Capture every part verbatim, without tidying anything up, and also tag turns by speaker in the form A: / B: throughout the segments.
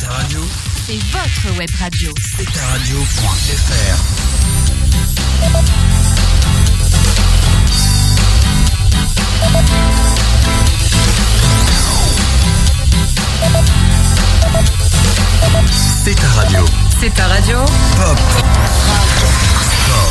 A: ta radio,
B: c'est votre web radio.
A: c'est ta radio point f r. C'est ta radio.
B: C'est ta radio.
A: Pop. Sport.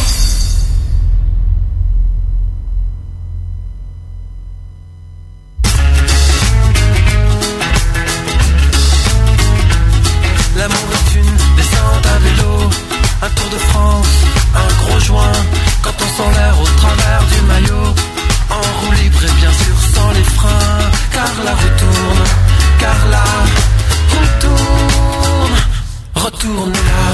C: L'amour est une descente à vélo, un tour de France, un gros joint, quand on sent l'air au travers du maillot, en roue libre et bien sûr sans les freins, car la roue tourne, car la roue tourne, retourne là.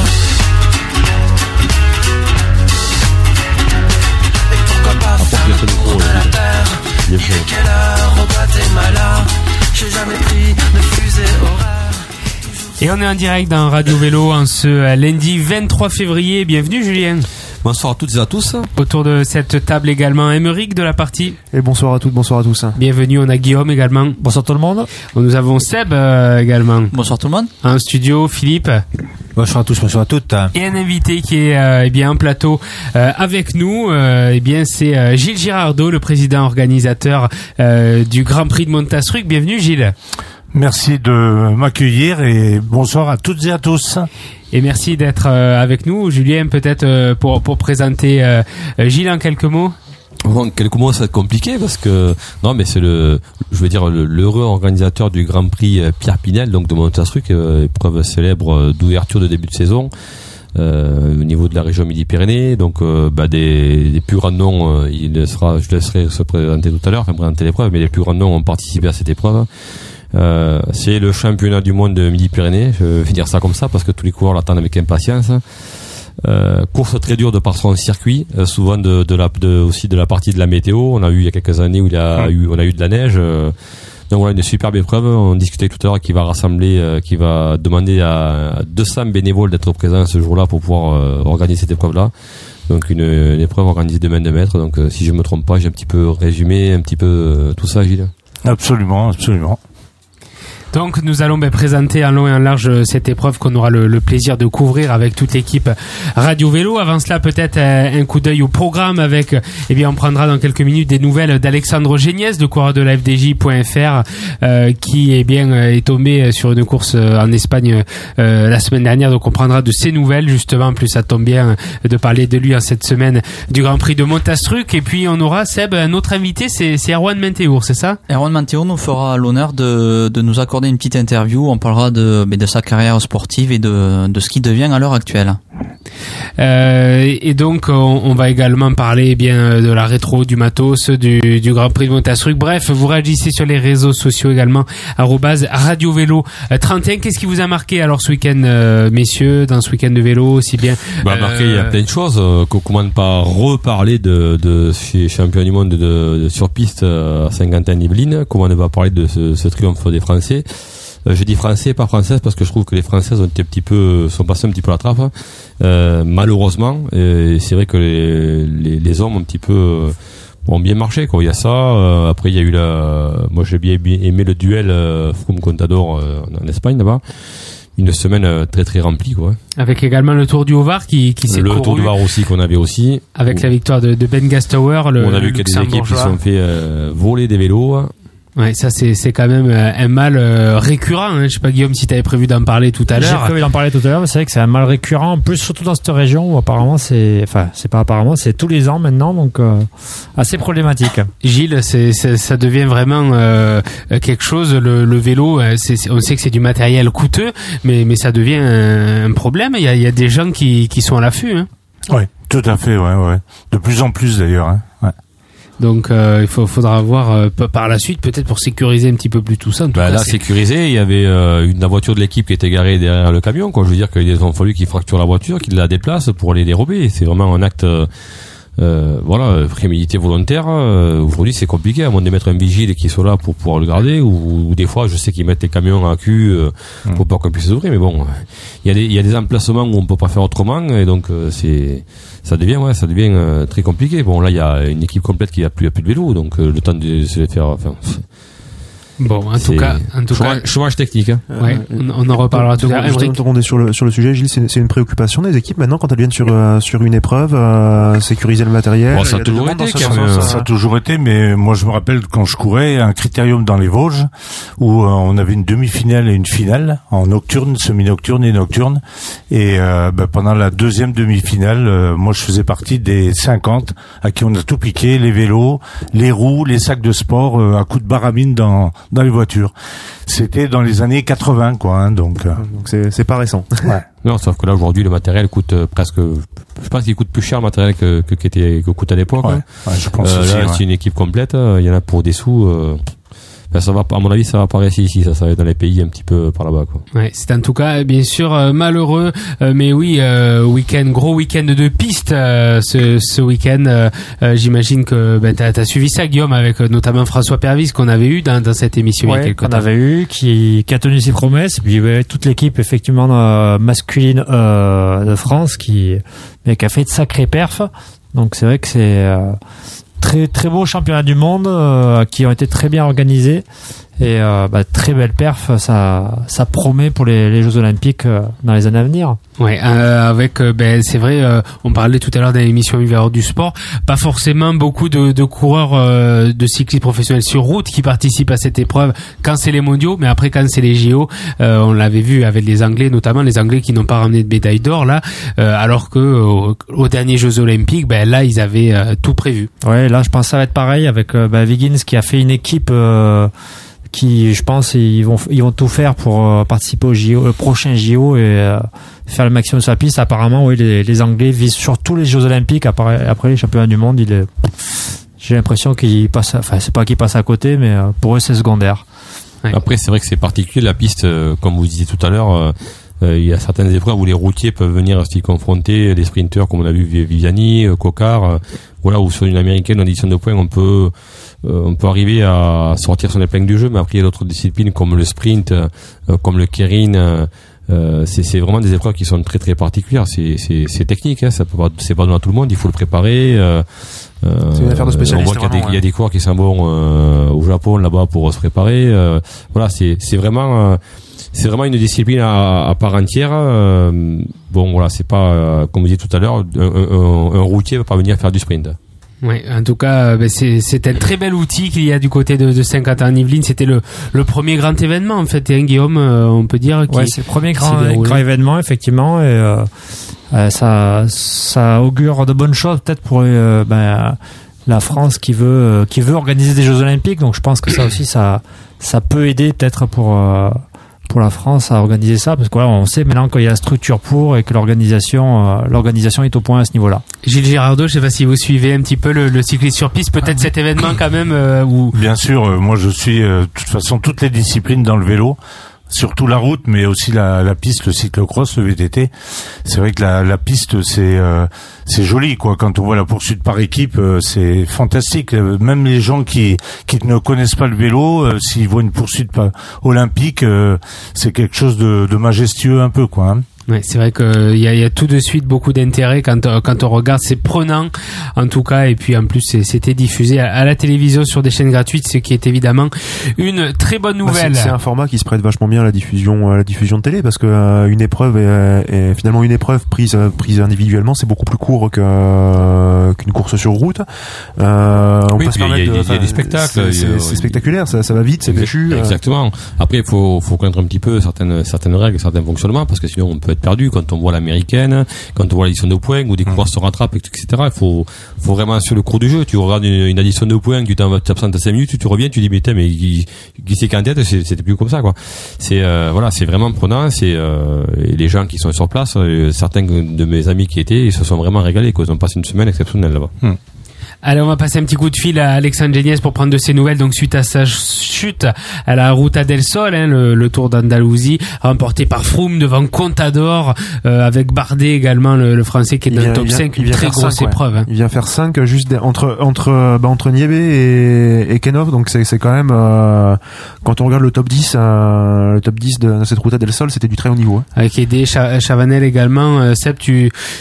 C: Et pourquoi pas faire le tour de la terre, il est quelle heure au Guatemala, j'ai jamais pris de fusée horaire.
D: Et on est en direct dans Radio Vélo en ce lundi vingt-trois février. Bienvenue Julien.
E: Bonsoir à toutes et à tous.
D: Autour de cette table également Émeric de la partie.
F: Et bonsoir à toutes, bonsoir à tous.
D: Bienvenue, on a Guillaume également.
F: Bonsoir tout le monde.
D: Nous avons Seb euh, également.
G: Bonsoir tout le monde.
D: En studio, Philippe.
F: Bonsoir à tous, bonsoir à toutes.
D: Et un invité qui est euh, eh bien en plateau euh, avec nous. Euh, eh bien c'est euh, Gilles Girardot, le président organisateur euh, du Grand Prix de Montastruc. Bienvenue Gilles.
H: Merci de m'accueillir et bonsoir à toutes et à tous.
D: Et merci d'être euh, avec nous. Julien, peut-être euh, pour, pour présenter euh, Gilles en quelques mots.
E: Bon, quelques mots, ça va être compliqué parce que non, mais c'est le, je veux dire, le, l'heureux organisateur du Grand Prix Pierre Pinel, donc de Montastruc, euh, épreuve célèbre d'ouverture de début de saison euh, au niveau de la région Midi-Pyrénées. Donc, euh, bah, des, des plus grands noms, euh, il sera, je laisserai se présenter tout à l'heure, enfin présenter l'épreuve, mais les plus grands noms ont participé à cette épreuve. Euh, c'est le championnat du monde de Midi-Pyrénées, je vais dire ça comme ça parce que tous les coureurs l'attendent avec impatience. Euh, course très dure de par son circuit, euh, souvent de, de la, de, aussi de la partie de la météo. On a eu il y a quelques années où il y a eu, on a eu de la neige. Euh, donc voilà, une superbe épreuve. On discutait tout à l'heure qui va rassembler, euh, qui va demander à deux cents bénévoles d'être présents ce jour-là pour pouvoir euh, organiser cette épreuve-là. Donc une, une épreuve organisée de main de maître. Donc euh, si je me trompe pas, j'ai un petit peu résumé un petit peu euh, tout ça, Gilles.
H: Absolument, absolument.
D: Donc nous allons ben, présenter en long et en large cette épreuve qu'on aura le, le plaisir de couvrir avec toute l'équipe Radio Vélo. Avant cela, peut-être euh, un coup d'œil au programme avec, eh bien, on prendra dans quelques minutes des nouvelles d'Alexandre Géniès, de coureur de la F D J point F R, euh, qui eh bien, est tombé sur une course en Espagne euh, la semaine dernière. Donc on prendra de ses nouvelles justement. En plus, ça tombe bien de parler de lui en cette semaine du Grand Prix de Montastruc. Et puis on aura, Seb, un autre invité, c'est, c'est Erwan Menteour, c'est ça?
G: Erwan Menteour nous fera l'honneur de, de nous accorder une petite interview. On parlera de, de sa carrière sportive et de, de ce qu'il devient à l'heure actuelle.
D: Euh, et donc on, on va également parler eh bien de la rétro, du matos, du, du Grand Prix de Montastruc. Bref, vous réagissez sur les réseaux sociaux également, arobase Radio Vélo trente et un. Qu'est-ce qui vous a marqué alors ce week-end, euh, messieurs, dans ce week-end de vélo aussi bien?
E: Bah,
D: euh,
E: marqué, il y a plein de choses. Euh, comment ne pas reparler de, de ces champions du monde de, de, de sur piste à Saint-Quentin-Yvelines? Comment ne pas parler de ce, ce triomphe des Français? Euh, je dis français, pas française, parce que je trouve que les Françaises ont été un petit peu, sont passées un petit peu à la trappe, euh, malheureusement. Et c'est vrai que les, les, les hommes un petit peu euh, ont bien marché, quoi. Il y a ça. Euh, après, il y a eu la, moi j'ai bien aimé le duel euh, Froome-Contador euh, en Espagne là-bas. Une semaine euh, très très remplie, quoi.
D: Avec également le Tour du Haut-Var qui, qui s'est
E: le
D: couru.
E: Tour du Var aussi qu'on avait aussi.
D: Avec
E: où,
D: la victoire de, de Ben Gastower, le
E: on a vu qu'il y a des équipes qui se sont fait euh, voler des vélos.
D: Ouais, ça c'est c'est quand même un mal euh, récurrent. Hein. Je sais pas Guillaume si t'avais prévu d'en parler tout à l'heure.
F: J'ai prévu d'en parler tout à l'heure, mais c'est vrai que c'est un mal récurrent, en plus surtout dans cette région où apparemment c'est, enfin c'est pas apparemment, c'est tous les ans maintenant, donc euh, assez problématique.
D: Gilles, c'est, c'est ça devient vraiment euh, quelque chose. Le, le vélo, c'est, c'est, on sait que c'est du matériel coûteux, mais mais ça devient un, un problème. Il y a il y a des gens qui qui sont à l'affût. Hein.
H: Oui, tout à fait, ouais, ouais. De plus en plus d'ailleurs. Hein. Ouais.
D: Donc euh, il faut, faudra voir euh, par la suite peut-être pour sécuriser un petit peu plus tout ça. En tout
E: bah,
D: cas,
E: là,
D: c'est...
E: sécurisé, il y avait euh, une la voiture de l'équipe qui était garée derrière le camion. Quoi. Je veux dire qu'ils ont fallu qu'ils fracturent la voiture, qu'ils la déplacent pour les dérober. C'est vraiment un acte, euh, euh, voilà, prémédité volontaire. Euh, aujourd'hui, c'est compliqué, à moins de mettre un vigile qui soit là pour pouvoir le garder. Ou, ou des fois, je sais qu'ils mettent les camions à cul euh, mmh. pour pas qu'on puisse ouvrir. Mais bon, il y a des il y a des emplacements où on peut pas faire autrement, et donc euh, c'est ça devient ouais ça devient euh, très compliqué. Bon là il y a une équipe complète qui a plus a plus de vélo, donc euh, le temps de se les faire enfin
D: Bon, en tout
E: C'est
D: cas, en tout
E: chômage,
D: cas,
E: chômage technique. Hein.
D: ouais, on, on en reparlera tout à l'heure.
I: Justement,
D: Émeric.
I: on est sur le sur le sujet, Gilles. C'est, c'est une préoccupation des équipes maintenant quand elles viennent sur euh, sur une épreuve, euh, sécuriser le matériel.
E: Bon, ça a
I: Il y des
E: toujours
I: demandes
E: été,
I: dans ce
E: quand
I: sens,
E: même.
I: euh,
H: Ça a toujours été, mais moi je me rappelle quand je courais un critérium dans les Vosges où euh, on avait une demi-finale et une finale en nocturne, semi-nocturne et nocturne. Et euh, bah, pendant la deuxième demi-finale, euh, moi je faisais partie des cinquante à qui on a tout piqué, les vélos, les roues, les sacs de sport, euh, à coups de baramine dans dans les voitures. C'était dans les années quatre-vingts, quoi. Hein, donc, euh,
I: Donc c'est c'est pas récent.
H: ouais.
E: Non, sauf que là aujourd'hui le matériel coûte euh, presque, je pense qu'il coûte plus cher le matériel que que, qu'était, que coûte à l'époque.
H: Ouais.
E: Hein.
H: Ouais, je pense
E: Euh,
H: aussi.
E: là,
H: ouais.
E: c'est une équipe complète. euh, Il y en a pour des sous. Euh, ben, ça va, à mon avis, ça va pas rester ici. Ça, ça va être dans les pays un petit peu par là-bas, quoi.
D: Ouais, c'est en tout cas bien sûr euh, malheureux, euh, mais oui, euh, week-end, gros week-end de piste euh, ce, ce week-end. Euh, euh, j'imagine que ben, t'as, t'as suivi ça, Guillaume, avec euh, notamment François Pervis qu'on avait eu dans, dans cette émission il y a
F: Ouais,
D: quelques
F: qu'on
D: temps.
F: avait eu, qui, qui a tenu ses promesses, et puis ouais, toute l'équipe effectivement euh, masculine euh, de France qui, mais qui a fait de sacrés perfs. Donc c'est vrai que c'est euh, très très beau championnat du monde euh, qui ont été très bien organisés et euh, bah, très belle perf. Ça ça promet pour les, les Jeux Olympiques euh, dans les années à venir.
D: Ouais, euh, avec euh, ben c'est vrai, euh, on parlait tout à l'heure dans l'émission Hiver du sport, pas forcément beaucoup de, de coureurs euh, de cyclistes professionnels sur route qui participent à cette épreuve quand c'est les mondiaux, mais après quand c'est les J O, euh, on l'avait vu avec les Anglais, notamment les Anglais qui n'ont pas ramené de médaille d'or là, euh, alors que au, aux derniers Jeux Olympiques, ben là ils avaient euh, tout prévu.
F: Ouais, là je pense que ça va être pareil avec euh, bah, Wiggins qui a fait une équipe euh, qui, je pense, ils vont ils vont tout faire pour euh, participer au J O, le prochain J O et euh, faire le maximum sur la piste. Apparemment, oui, les, les Anglais visent sur tous les Jeux Olympiques après, après les championnats du monde. Il est, j'ai l'impression qu'ils passent, enfin c'est pas qu'ils passent à côté, mais euh, pour eux c'est secondaire.
D: Ouais.
E: Après, c'est vrai que c'est particulier la piste, euh, comme vous disiez tout à l'heure. Euh, euh, il y a certaines épreuves où les routiers peuvent venir s'y confronter, des sprinteurs comme on a vu Viviani, euh, Cocard, euh, voilà, ou sur une américaine en addition de points, on peut euh, on peut arriver à sortir son épingle du jeu. Mais après, il y a d'autres disciplines comme le sprint, euh, comme le keirin. Euh, Euh, c'est, c'est vraiment des épreuves qui sont très très particulières. C'est, c'est, c'est technique, hein, ça peut pas, c'est pas donné à tout le monde. Il faut le préparer. Euh,
I: C'est une affaire de spécialiste.
E: On voit qu'il y a des,
I: vraiment,
E: il y a
I: ouais.
E: des coureurs qui sont bons euh, au Japon là-bas pour se préparer. Euh, voilà, c'est, c'est vraiment, euh, c'est vraiment une discipline à, à part entière. Euh, bon, voilà, c'est pas euh, comme vous disiez tout à l'heure, un, un, un routier va pas venir faire du sprint.
D: Ouais, en tout cas, ben c'est, c'est un très bel outil qu'il y a du côté de, de Saint-Quentin-en-Yvelines. C'était le, le premier grand événement, en fait, hein, Guillaume, euh, on peut dire. Qui,
F: Ouais, c'est le premier
D: qui
F: grand,
D: s'est déroulé.
F: grand événement effectivement et euh, euh, ça ça augure de bonnes choses peut-être pour euh, ben, la France qui veut euh, qui veut organiser des Jeux Olympiques. Donc je pense que ça aussi ça ça peut aider peut-être pour euh, pour la France à organiser ça, parce que voilà, on sait maintenant qu'il y a la structure pour et que l'organisation euh, l'organisation est au point à ce niveau-là.
D: Gilles Girardot, je sais pas si vous suivez un petit peu le, le cyclisme sur piste, peut-être cet événement quand même euh, où
H: Bien sûr, euh, moi je suis euh, de toute façon toutes les disciplines dans le vélo, surtout la route, mais aussi la, la piste, le cyclocross, le V T T. C'est vrai que la, la piste c'est euh, c'est joli quoi. Quand on voit la poursuite par équipe, euh, c'est fantastique. Euh, Même les gens qui qui ne connaissent pas le vélo, euh, s'ils voient une poursuite par, olympique, euh, c'est quelque chose de, de majestueux un peu quoi. Hein.
D: ouais, c'est vrai qu'il y a, y a tout de suite beaucoup d'intérêt quand, euh, quand on regarde, c'est prenant en tout cas, et puis en plus c'est, c'était diffusé à, à la télévision sur des chaînes gratuites, ce qui est évidemment une très bonne
I: Bah,
D: nouvelle.
I: c'est, c'est un format qui se prête vachement bien à la diffusion, à la diffusion de télé, parce que euh, une épreuve est, est finalement une épreuve prise prise individuellement, c'est beaucoup plus court que euh, qu'une course sur route. Euh, on
E: Oui,
I: peut se
E: puis il y a-
I: permettre
E: il y a
I: de-
E: des
I: enfin,
E: spectacles,
I: C'est,
E: il y
I: c'est,
E: a-
I: c'est spectaculaire, ça, ça va vite, c'est péchu. euh.
E: Exactement. Après, il faut, faut connaître un petit peu certaines, certaines règles, certains fonctionnements, parce que sinon on peut être perdu quand on voit l'américaine, quand on voit l'addition de points, ou des coureurs se rattrapent, et cetera. Il faut, faut vraiment sur le cours du jeu. Tu regardes une, une addition de points, tu t'absentes à cinq minutes, tu reviens, tu dis, mais putain, mais qui, qui c'est qu'en tête, c'est- c'était plus comme ça, quoi. C'est, euh, voilà, c'est vraiment prenant, c'est, euh, et les gens qui sont sur place, euh, certains de mes amis qui étaient, ils se sont vraiment régalés, quoi. Ils ont passé une semaine exceptionnelle là-bas.
D: Allez, on va passer un petit coup de fil à Alexandre Géniès pour prendre de ses nouvelles. Donc, suite à sa chute à la Ruta del Sol, hein, le, le Tour d'Andalousie, remporté par Froome devant Contador, euh, avec Bardet également, le, le Français qui est
I: Il
D: dans
I: vient-
D: le top
I: il vient-
D: cinq,
I: il
D: une
I: vient
D: très
I: faire
D: grosse
I: cinq, ouais.
D: épreuve. Hein.
I: Il vient faire cinq juste de- entre entre bah, entre Niébé et, et Kenov, donc c'est c'est quand même euh, quand on regarde le top dix, euh, le top dix de, de cette Ruta del Sol, c'était du très haut niveau. Hein.
D: Avec Aidé, Cha- Chavanel également. Euh, Seb, tu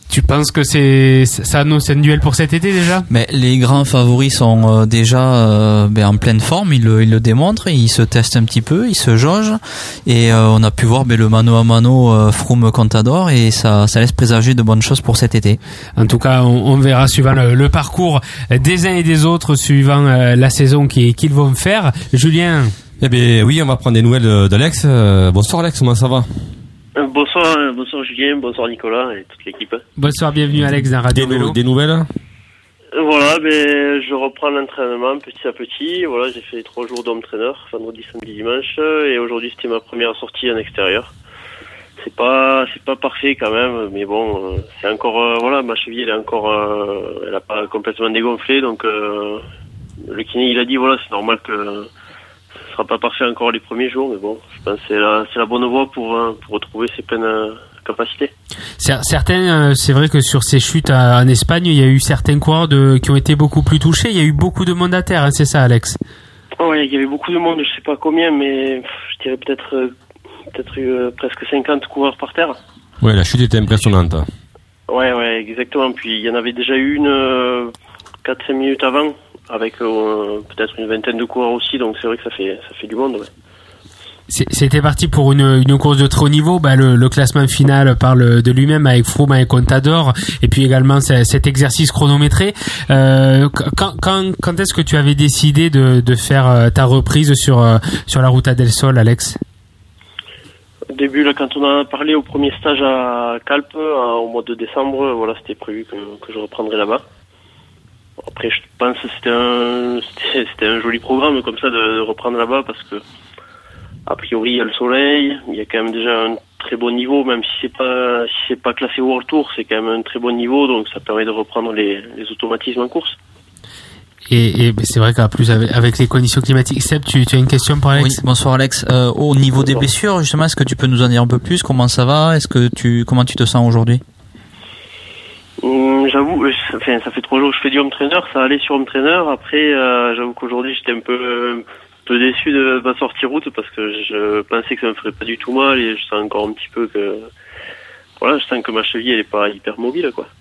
D: Tu penses que c'est ça annonce un duel pour cet été déjà?
G: Mais les grands favoris sont euh, déjà euh, ben, en pleine forme, ils le, ils le démontrent, ils se testent un petit peu, ils se jaugent, et euh, on a pu voir ben, le mano à mano euh, Froome-Contador, et ça, ça laisse présager de bonnes choses pour cet été.
D: En tout cas, on, on verra suivant le, le parcours des uns et des autres, suivant euh, la saison qu'ils, qu'ils vont faire. Julien?
E: Eh bien oui, on va prendre des nouvelles d'Alex. Euh, bonsoir Alex, comment ça va?
J: Bonsoir, bonsoir Julien, bonsoir Nicolas et toute l'équipe.
D: Bonsoir, bienvenue Alex dans Radio
E: Des,
D: Vélo.
E: des nouvelles?
J: Voilà, ben je reprends l'entraînement petit à petit. Voilà, j'ai fait trois jours d'entraîneur, vendredi, samedi, dimanche, et aujourd'hui c'était ma première sortie en extérieur. C'est pas, c'est pas parfait quand même, mais bon, c'est encore, euh, voilà, ma cheville elle est encore, euh, elle a pas complètement dégonflé, donc euh, le kiné il a dit voilà, c'est normal que ce sera pas parfait encore les premiers jours, mais bon, je pense que c'est la, c'est la bonne voie pour, pour retrouver ses pleines euh, capacités.
D: Certains, c'est vrai que sur ces chutes en Espagne, il y a eu certains coureurs de, qui ont été beaucoup plus touchés. Il y a eu beaucoup de monde à terre, hein, c'est ça, Alex?
J: Oui, il y avait beaucoup de monde, je sais pas combien, mais je dirais peut-être, euh, peut-être euh, presque cinquante coureurs par terre.
E: Ouais, la chute était impressionnante.
J: Ouais, ouais, exactement. Puis il y en avait déjà eu une euh, quatre cinq minutes avant, avec euh, peut-être une vingtaine de coureurs aussi, donc c'est vrai que ça fait, ça fait du monde, ouais.
D: C'était parti pour une, une course de très haut niveau. Bah, le, le classement final parle de lui-même avec Froome et Contador, et puis également cet exercice chronométré. Euh, quand, quand, quand est-ce que tu avais décidé de, de faire ta reprise sur, sur la Ruta del Sol, Alex?
J: Au début, là, quand on a parlé au premier stage à Calpe, au mois de décembre, voilà, c'était prévu que, que je reprendrais là-bas. Après, je pense que c'était un, c'était, c'était un joli programme comme ça de, de reprendre là-bas, parce que a priori, il y a le soleil, il y a quand même déjà un très bon niveau, même si c'est pas, si c'est pas classé World Tour, c'est quand même un très bon niveau, donc ça permet de reprendre les, les automatismes en course.
D: Et, et c'est vrai qu'en plus, avec, avec les conditions climatiques, Seb, tu, tu as une question pour Alex?
G: Oui, bonsoir Alex. Euh, au niveau des blessures, justement, est-ce que tu peux nous en dire un peu plus? Comment ça va? Est-ce que tu, comment tu te sens aujourd'hui?
J: Hum, j'avoue, enfin, ça fait trois jours que je fais du home trainer, ça allait sur home trainer. Après, euh, j'avoue qu'aujourd'hui, j'étais un peu, euh, peu déçu de ma sortie route, parce que je pensais que ça me ferait pas du tout mal, et je sens encore un petit peu que, voilà, je sens que ma cheville elle est pas hyper mobile, quoi.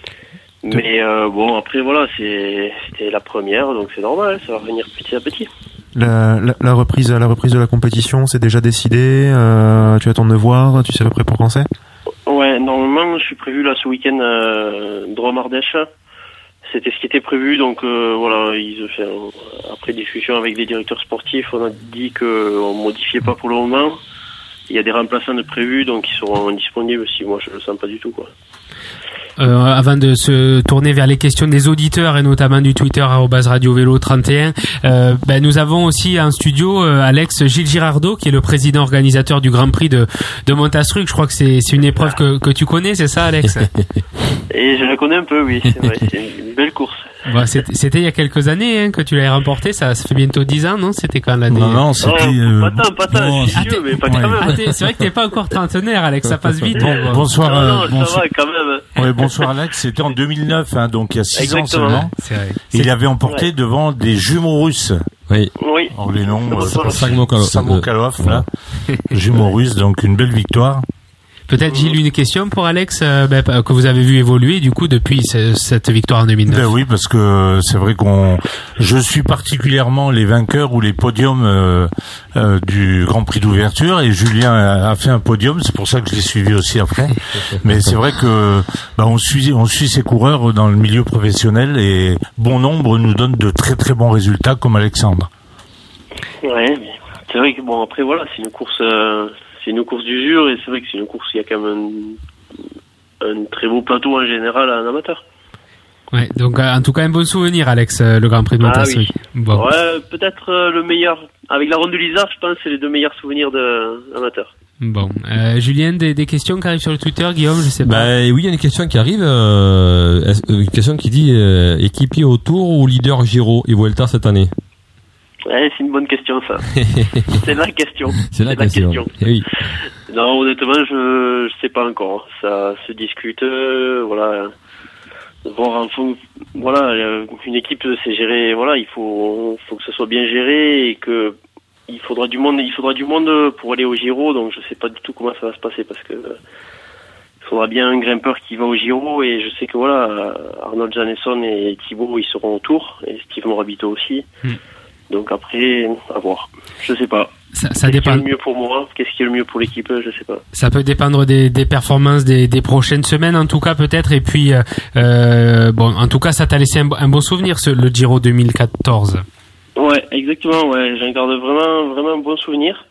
J: Mais euh, bon, après voilà, c'est, c'était la première, donc c'est normal, ça va revenir petit à petit.
I: La, la, la reprise, la reprise de la compétition, c'est déjà décidé. Euh, tu attends de voir. Tu sais à peu près pour quand c'est?
J: Ouais, normalement, je suis prévu là ce week-end euh, Drôme-Ardèche. C'était ce qui était prévu, donc euh, voilà, ils, enfin, après discussion avec les directeurs sportifs, on a dit qu'on ne modifiait pas pour le moment. Il y a des remplaçants de prévus, donc ils seront disponibles si moi je le sens pas du tout, quoi.
D: Euh, avant de se tourner vers les questions des auditeurs et notamment du Twitter arobase radio vélo trente et un, euh, ben nous avons aussi en studio euh, Alex Gilles Girardot, qui est le président organisateur du Grand Prix de, de Montastruc. Je crois que c'est, c'est une épreuve que, que tu connais, c'est ça, Alex?
J: Et je la connais un peu, oui, c'est vrai, c'est une belle course.
D: Bon, c'était, c'était il y a quelques années hein, que tu l'avais remporté, ça, ça fait bientôt dix ans, non? C'était quand l'année?
H: Non, non, c'était...
J: Oh, pas tant, pas tant,
H: bon,
J: je suis vieux, mais pas
H: ouais.
J: quand même.
D: Ah, c'est vrai que t'es pas encore trentenaire, Alex, ça passe vite.
H: Bon,
D: hein,
H: bonsoir,
J: Non,
H: euh,
J: non, ça
H: bonsoir.
J: va quand même.
H: Ouais, bonsoir Alex, c'était en deux mille neuf, hein, donc il y a six ans
J: Exactement.
H: seulement.
D: C'est vrai.
H: Et il avait emporté
J: Ouais.
H: devant des jumeaux russes.
E: Oui.
J: Oui.
H: Alors les noms,
J: Bonsoir.
H: euh,
E: Samokalov,
H: Samokalov, là. Jumeaux russes, donc une belle victoire.
D: Peut-être, Gilles, une question pour Alex, euh, ben, que vous avez vu évoluer du coup depuis ce, cette victoire en deux mille neuf.
H: Ben oui, parce que c'est vrai qu'on, je suis particulièrement les vainqueurs ou les podiums euh, euh, du Grand Prix d'ouverture, et Julien a, a fait un podium, c'est pour ça que je l'ai suivi aussi après. Mais c'est vrai que ben, on suit, on suit ces coureurs dans le milieu professionnel, et bon nombre nous donnent de très très bons résultats, comme Alexandre.
J: Ouais, mais c'est vrai que bon, après voilà, c'est une course, euh, c'est une course d'usure, et c'est vrai que c'est une course où il y a quand même un, un très beau plateau en général en amateur.
D: Ouais, donc euh, en tout cas un bon souvenir, Alex, euh, le Grand Prix de Montastruc.
J: Ah oui.
D: Bon.
J: Ouais, peut-être euh, le meilleur, avec la ronde de Lizard, je pense que c'est les deux meilleurs souvenirs de amateur.
D: Bon, euh, Julien, des, des questions qui arrivent sur le Twitter, Guillaume, je sais pas.
E: Bah oui, il y a une question qui arrive, euh, est-ce- une question qui dit euh, équipier au Tour ou leader Giro et Vuelta cette année?
J: Ouais, c'est une bonne question ça. C'est la question.
E: C'est la question. Eh oui.
J: Non, honnêtement, je je sais pas encore. Ça se discute, euh, voilà. Voir en fond, voilà, euh, une équipe c'est géré, voilà, il faut faut que ce soit bien géré, et que il faudra du monde, il faudra du monde pour aller au Giro, donc je sais pas du tout comment ça va se passer, parce que euh, faudra bien un grimpeur qui va au Giro, et je sais que voilà, Arnold Janesson et Thibaut, ils seront autour, et Steve Morabito aussi. Hmm. Donc après, à voir. Je sais pas.
D: Ça, ça
J: Qu'est-ce
D: dépend.
J: qui est le mieux pour moi? Qu'est-ce qui est le mieux pour l'équipe? Je sais pas.
D: Ça peut dépendre des, des performances des, des prochaines semaines, en tout cas peut-être. Et puis, euh, bon, en tout cas, ça t'a laissé un, un bon souvenir, ce, le Giro deux mille quatorze.
J: Ouais, exactement. Ouais, j'en garde vraiment, vraiment un bon souvenir.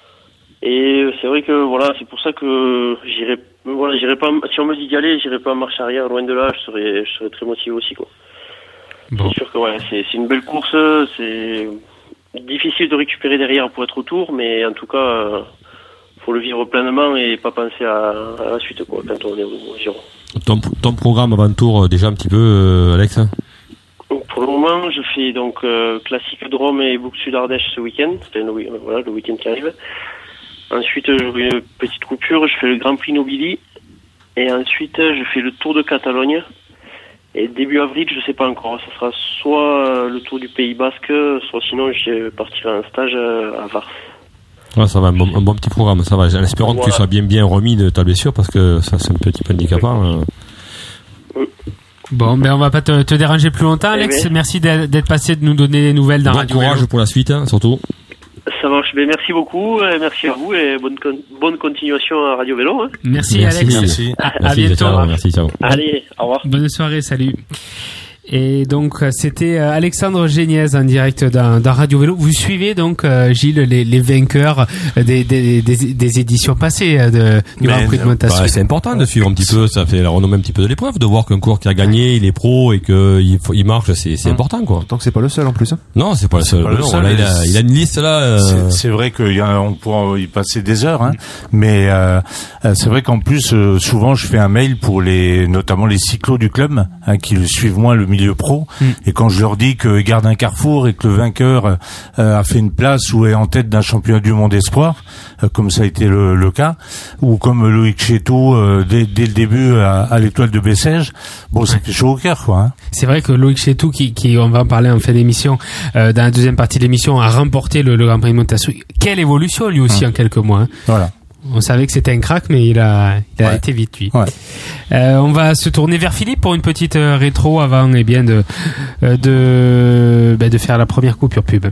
J: Et c'est vrai que voilà, c'est pour ça que j'irai, voilà, j'irai pas. Si on me dit d'y aller, j'irai pas en marche arrière. Loin de là, je serais, je serais très motivé aussi, quoi. Bon. C'est sûr que ouais, c'est, c'est une belle course. C'est difficile de récupérer derrière pour être autour, mais en tout cas, euh, faut le vivre pleinement et pas penser à, à la suite, quoi, quand on est au Giro.
E: Ton, ton programme avant tour, déjà un petit peu, euh, Alex?
J: Pour le moment, je fais donc euh, classique de Rome et Boucle Sud Ardèche ce week-end. C'est le, voilà, le week-end qui arrive. Ensuite, je fais une petite coupure, je fais le Grand Prix Nobili. Et ensuite, je fais le Tour de Catalogne. Et début avril, je sais pas encore. Ça sera soit le Tour du Pays Basque, soit sinon je partirai en stage à Vars.
E: Ouais, ça va, un bon, un bon petit programme, ça va. En espérant voilà. que tu sois bien bien remis de ta blessure, parce que ça c'est un petit peu handicapant.
J: Oui.
D: Bon, ben on va pas te, te déranger plus longtemps, Alex. Oui. Merci d'être, d'être passé, de nous donner des nouvelles dans
E: bon
D: Radio
E: courage
D: Vélo.
E: Pour la suite, hein, surtout.
J: Ça marche. Ben, merci beaucoup, merci à vous et bonne, bonne continuation à Radio Vélo. Hein.
D: Merci,
E: merci
D: Alex.
E: Merci.
D: À,
E: merci,
D: à bientôt.
E: Ciao, merci, ciao.
J: Allez, au revoir.
D: Bonne soirée, salut. Et donc c'était Alexandre Géniez en direct dans, dans Radio Vélo. Vous suivez donc euh, Gilles les, les vainqueurs des, des, des, des éditions passées de, du Grand Prix de Montassuie.
E: Bah, c'est important de suivre un petit peu, ça fait la renommée un petit peu de l'épreuve, de voir qu'un coureur qui a gagné, il est pro et qu'il il marche, c'est, c'est mmh. important quoi.
I: Tant que c'est pas le seul en plus. Hein.
E: Non, c'est pas le seul.
H: Pas le
E: non,
H: seul
E: là, il, a, il a une liste là. Euh...
H: C'est, c'est vrai qu'on pourra y passer des heures, hein, mmh. mais euh, c'est vrai qu'en plus euh, souvent je fais un mail pour les, notamment les cyclos du club, hein, qui suivent moins le milieu pro. Mmh. Et quand je leur dis qu'ils gardent un carrefour et que le vainqueur euh, a fait une place ou est en tête d'un championnat du monde espoir, euh, comme ça a été le, le cas, ou comme Loïc Chétou euh, dès, dès le début à, à l'étoile de Bessèges, bon, ça fait chaud au cœur, quoi. Hein.
D: C'est vrai que Loïc Chétou, qui, qui, on va en parler en fin d'émission, euh, dans la deuxième partie de l'émission, a remporté le, le Grand Prix de Montassuie. Quelle évolution lui aussi mmh. en quelques mois. Hein.
H: Voilà.
D: On savait que c'était un crack, mais il a, il a
H: ouais.
D: été vite, lui.
H: Ouais.
D: Euh, on va se tourner vers Philippe pour une petite euh, rétro avant, eh bien, de, euh, de, ben, de faire la première coupure pub.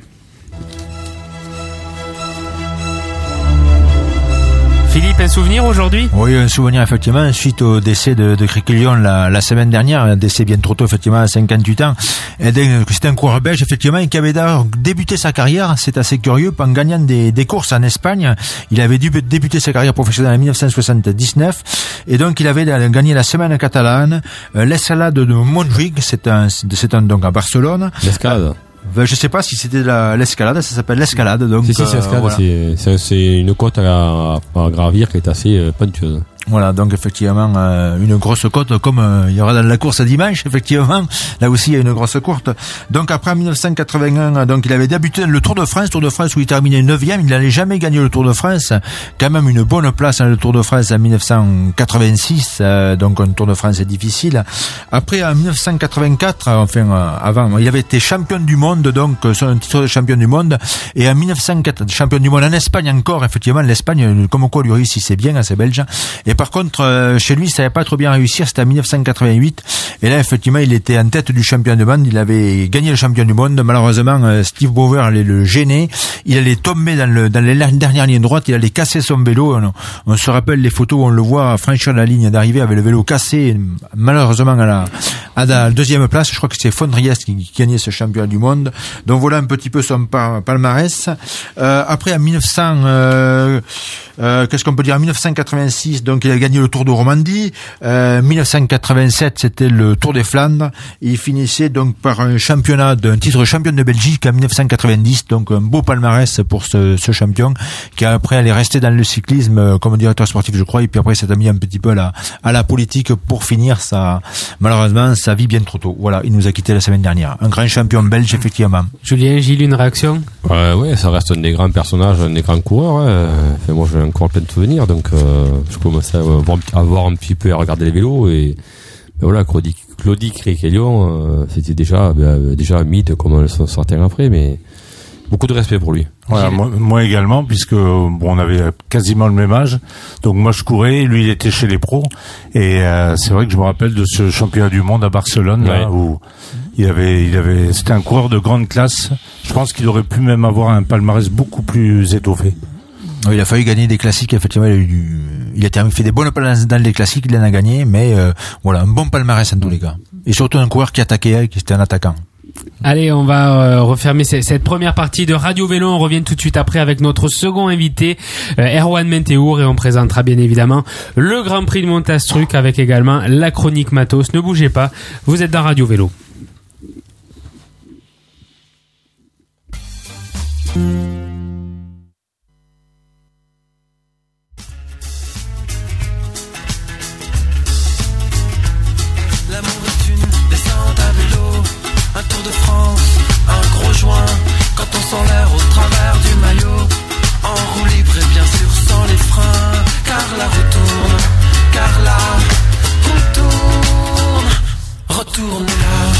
D: Philippe, un souvenir aujourd'hui?
K: Oui, un souvenir effectivement, suite au décès de, de Criquelion la, la semaine dernière, un décès bien trop tôt effectivement à cinquante-huit ans. Et c'était un coureur belge effectivement qui avait d'ailleurs débuté sa carrière, c'est assez curieux, en gagnant des, des courses en Espagne. Il avait dû débuter sa carrière professionnelle en dix-neuf cent soixante-dix-neuf et donc il avait gagné la semaine catalane, euh, l'escalade de Montjuïc, c'est un, c'est un donc à Barcelone.
E: L'escalade.
K: Ben, je sais pas si c'était la, l'escalade, ça s'appelle l'escalade. Donc,
E: si, si, c'est l'escalade, euh, voilà. c'est, c'est, c'est une côte à, à gravir qui est assez euh, pentueuse.
K: Voilà, donc effectivement euh, une grosse côte comme euh, il y aura dans la course à dimanche, effectivement. Là aussi il y a une grosse courte. Donc après en dix-neuf cent quatre-vingt-un, donc il avait débuté dans le Tour de France, Tour de France où il terminait neuvième, il n'allait jamais gagner le Tour de France. Quand même une bonne place dans le Tour de France en dix-neuf cent quatre-vingt-six, euh, donc un Tour de France est difficile. Après en dix-neuf cent quatre-vingt-quatre, enfin euh, avant, il avait été champion du monde, donc son titre de champion du monde. Et en dix-neuf cent quatre, champion du monde en Espagne encore, effectivement l'Espagne, comme quoi lui réussissait bien à ces Belges. Et par contre, euh, chez lui, ça n'avait pas trop bien réussir, c'était en dix-neuf cent quatre-vingt-huit. Et là, effectivement, il était en tête du champion du monde, il avait gagné le champion du monde. Malheureusement, euh, Steve Bower allait le gêner. Il allait tomber dans, le, dans les dernières lignes droites, il allait casser son vélo. On, on se rappelle les photos où on le voit franchir la ligne d'arrivée avec le vélo cassé. Malheureusement, à la, à la deuxième place, je crois que c'est Fondriès qui, qui gagnait ce champion du monde. Donc voilà un petit peu son palmarès. Euh, après, en dix-neuf cents, euh, euh, qu'est-ce qu'on peut dire? En dix-neuf cent quatre-vingt-six, donc il a gagné le Tour de Romandie. Euh, dix-neuf cent quatre-vingt-sept, c'était le Tour des Flandres. Il finissait donc par un championnat, d'un titre de champion de Belgique en dix-neuf cent quatre-vingt-dix. Donc un beau palmarès pour ce, ce champion qui après allait rester dans le cyclisme comme directeur sportif, je crois. Et puis après, s'est mis un petit peu à la, à la politique pour finir sa, malheureusement, sa vie bien trop tôt. Voilà, il nous a quitté la semaine dernière. Un grand champion belge, effectivement.
D: Julien, Gilles, une réaction?
E: Ouais, ouais, ça reste un des grands personnages, un des grands coureurs. Ouais. Enfin, moi, j'ai encore plein de souvenirs, donc euh, je commençais à voir, à voir un petit peu, à regarder les vélos et ben voilà, Claudie, Claudie Criquelion, euh, c'était déjà ben, déjà un mythe comme certains après, mais beaucoup de respect pour lui.
H: Voilà, moi, moi également, puisque bon, on avait quasiment le même âge. Donc moi je courais, lui il était chez les pros, et euh, c'est vrai que je me rappelle de ce championnat du monde à Barcelone, là,
E: ouais.
H: où il avait, il avait, c'était un coureur de grande classe. Je pense qu'il aurait pu même avoir un palmarès beaucoup plus étoffé.
K: Oui, il a fallu gagner des classiques, effectivement. Il a, eu du, il a terminé, fait des bonnes places dans les classiques, il en a gagné, mais euh, voilà, un bon palmarès en tous les cas. Et surtout un coureur qui attaquait, qui était un attaquant.
D: Allez, on va euh, refermer cette première partie de Radio Vélo. On revient tout de suite après avec notre second invité, euh, Erwan Menteour, et on présentera bien évidemment le Grand Prix de Montastruc avec également la chronique Matos. Ne bougez pas, vous êtes dans Radio Vélo.
C: Un tour de France, un gros joint, quand on sent l'air au travers du maillot, en roue libre et bien sûr sans les freins, car la roue tourne, car la roue tourne, retourne là.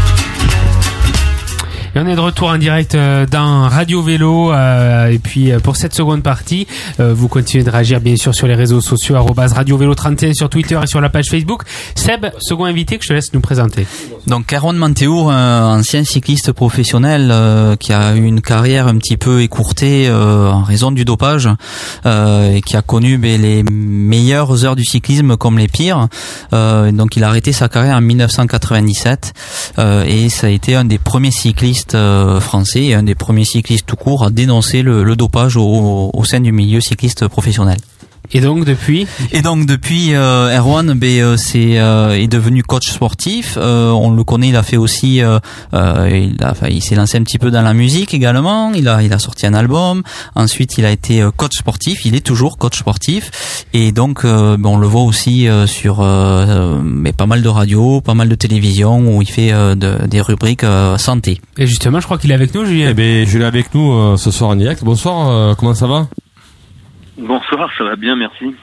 D: Et on est de retour en direct dans Radio Vélo, euh, et puis pour cette seconde partie, euh, vous continuez de réagir bien sûr sur les réseaux sociaux, arobase Radio Vélo trente et un sur Twitter et sur la page Facebook. Seb, second invité que je te laisse nous présenter.
G: Donc Erwan Menteour, un ancien cycliste professionnel euh, qui a eu une carrière un petit peu écourtée euh, en raison du dopage, euh, et qui a connu ben, les meilleures heures du cyclisme comme les pires. Euh, donc il a arrêté sa carrière en dix-neuf cent quatre-vingt-dix-sept, euh, et ça a été un des premiers cyclistes français et un des premiers cyclistes tout court à dénoncer le, le dopage au, au sein du milieu cycliste professionnel.
D: Et donc depuis
G: Et donc depuis euh, Erwan ben, euh, c'est, euh, est devenu coach sportif. Euh, on le connaît, il a fait aussi, euh, euh, il, a, enfin, il s'est lancé un petit peu dans la musique également. Il a, il a sorti un album. Ensuite, il a été coach sportif. Il est toujours coach sportif. Et donc, euh, ben, on le voit aussi euh, sur euh, mais pas mal de radio, pas mal de télévision où il fait euh, de, des rubriques euh, santé.
D: Et justement, je crois qu'il est avec nous, Julien.
E: Eh ben, Julien est avec nous euh, ce soir en direct. Bonsoir. Euh, comment ça va?
L: Bonsoir, ça va bien, merci.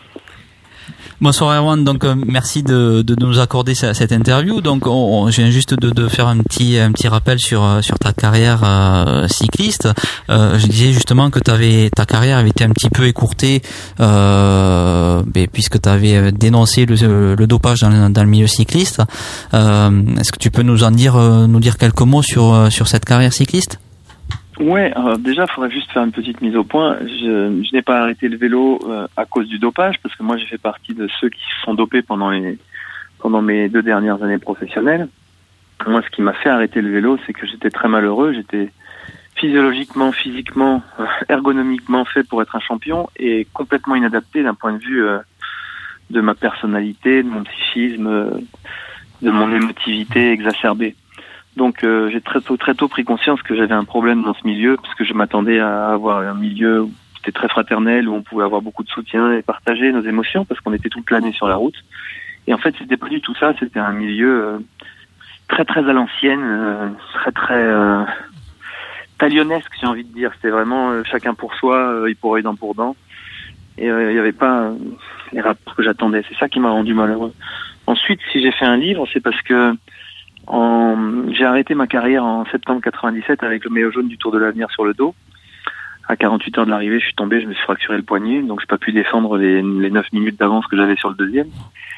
G: Bonsoir Erwan, donc euh, merci de, de nous accorder sa, cette interview. Donc on, on, je viens juste de, de faire un petit un petit rappel sur sur ta carrière euh, cycliste. Euh, je disais justement que t'avais ta carrière avait été un petit peu écourtée euh, ben, puisque tu avais dénoncé le, le dopage dans, dans le milieu cycliste. Euh, est-ce que tu peux nous en dire nous dire quelques mots sur sur cette carrière cycliste?
L: Ouais, alors déjà, il faudrait juste faire une petite mise au point. Je, je n'ai pas arrêté le vélo euh, à cause du dopage, parce que moi, j'ai fait partie de ceux qui se sont dopés pendant les pendant mes deux dernières années professionnelles. Moi, ce qui m'a fait arrêter le vélo, c'est que j'étais très malheureux. J'étais physiologiquement, physiquement, euh, ergonomiquement fait pour être un champion et complètement inadapté d'un point de vue euh, de ma personnalité, de mon psychisme, euh, de mon émotivité exacerbée. Donc euh, j'ai très tôt, très tôt pris conscience que j'avais un problème dans ce milieu, parce que je m'attendais à avoir un milieu où c'était très fraternel, où on pouvait avoir beaucoup de soutien et partager nos émotions, parce qu'on était toute l'année sur la route. Et en fait, c'était pas du tout ça. C'était un milieu euh, très très à l'ancienne, euh, très très euh, talionnesque, j'ai envie de dire. C'était vraiment euh, chacun pour soi, euh, et pour œil dent pour dent. Et il euh, n'y avait pas euh, les rapports que j'attendais. C'est ça qui m'a rendu malheureux. Ensuite, si j'ai fait un livre, c'est parce que En... j'ai arrêté ma carrière en septembre quatre-vingt-dix-sept avec le maillot jaune du Tour de l'Avenir sur le dos. À quarante-huit heures de l'arrivée, je suis tombé, je me suis fracturé le poignet, donc j'ai pas pu défendre les, les neuf minutes d'avance que j'avais sur le deuxième.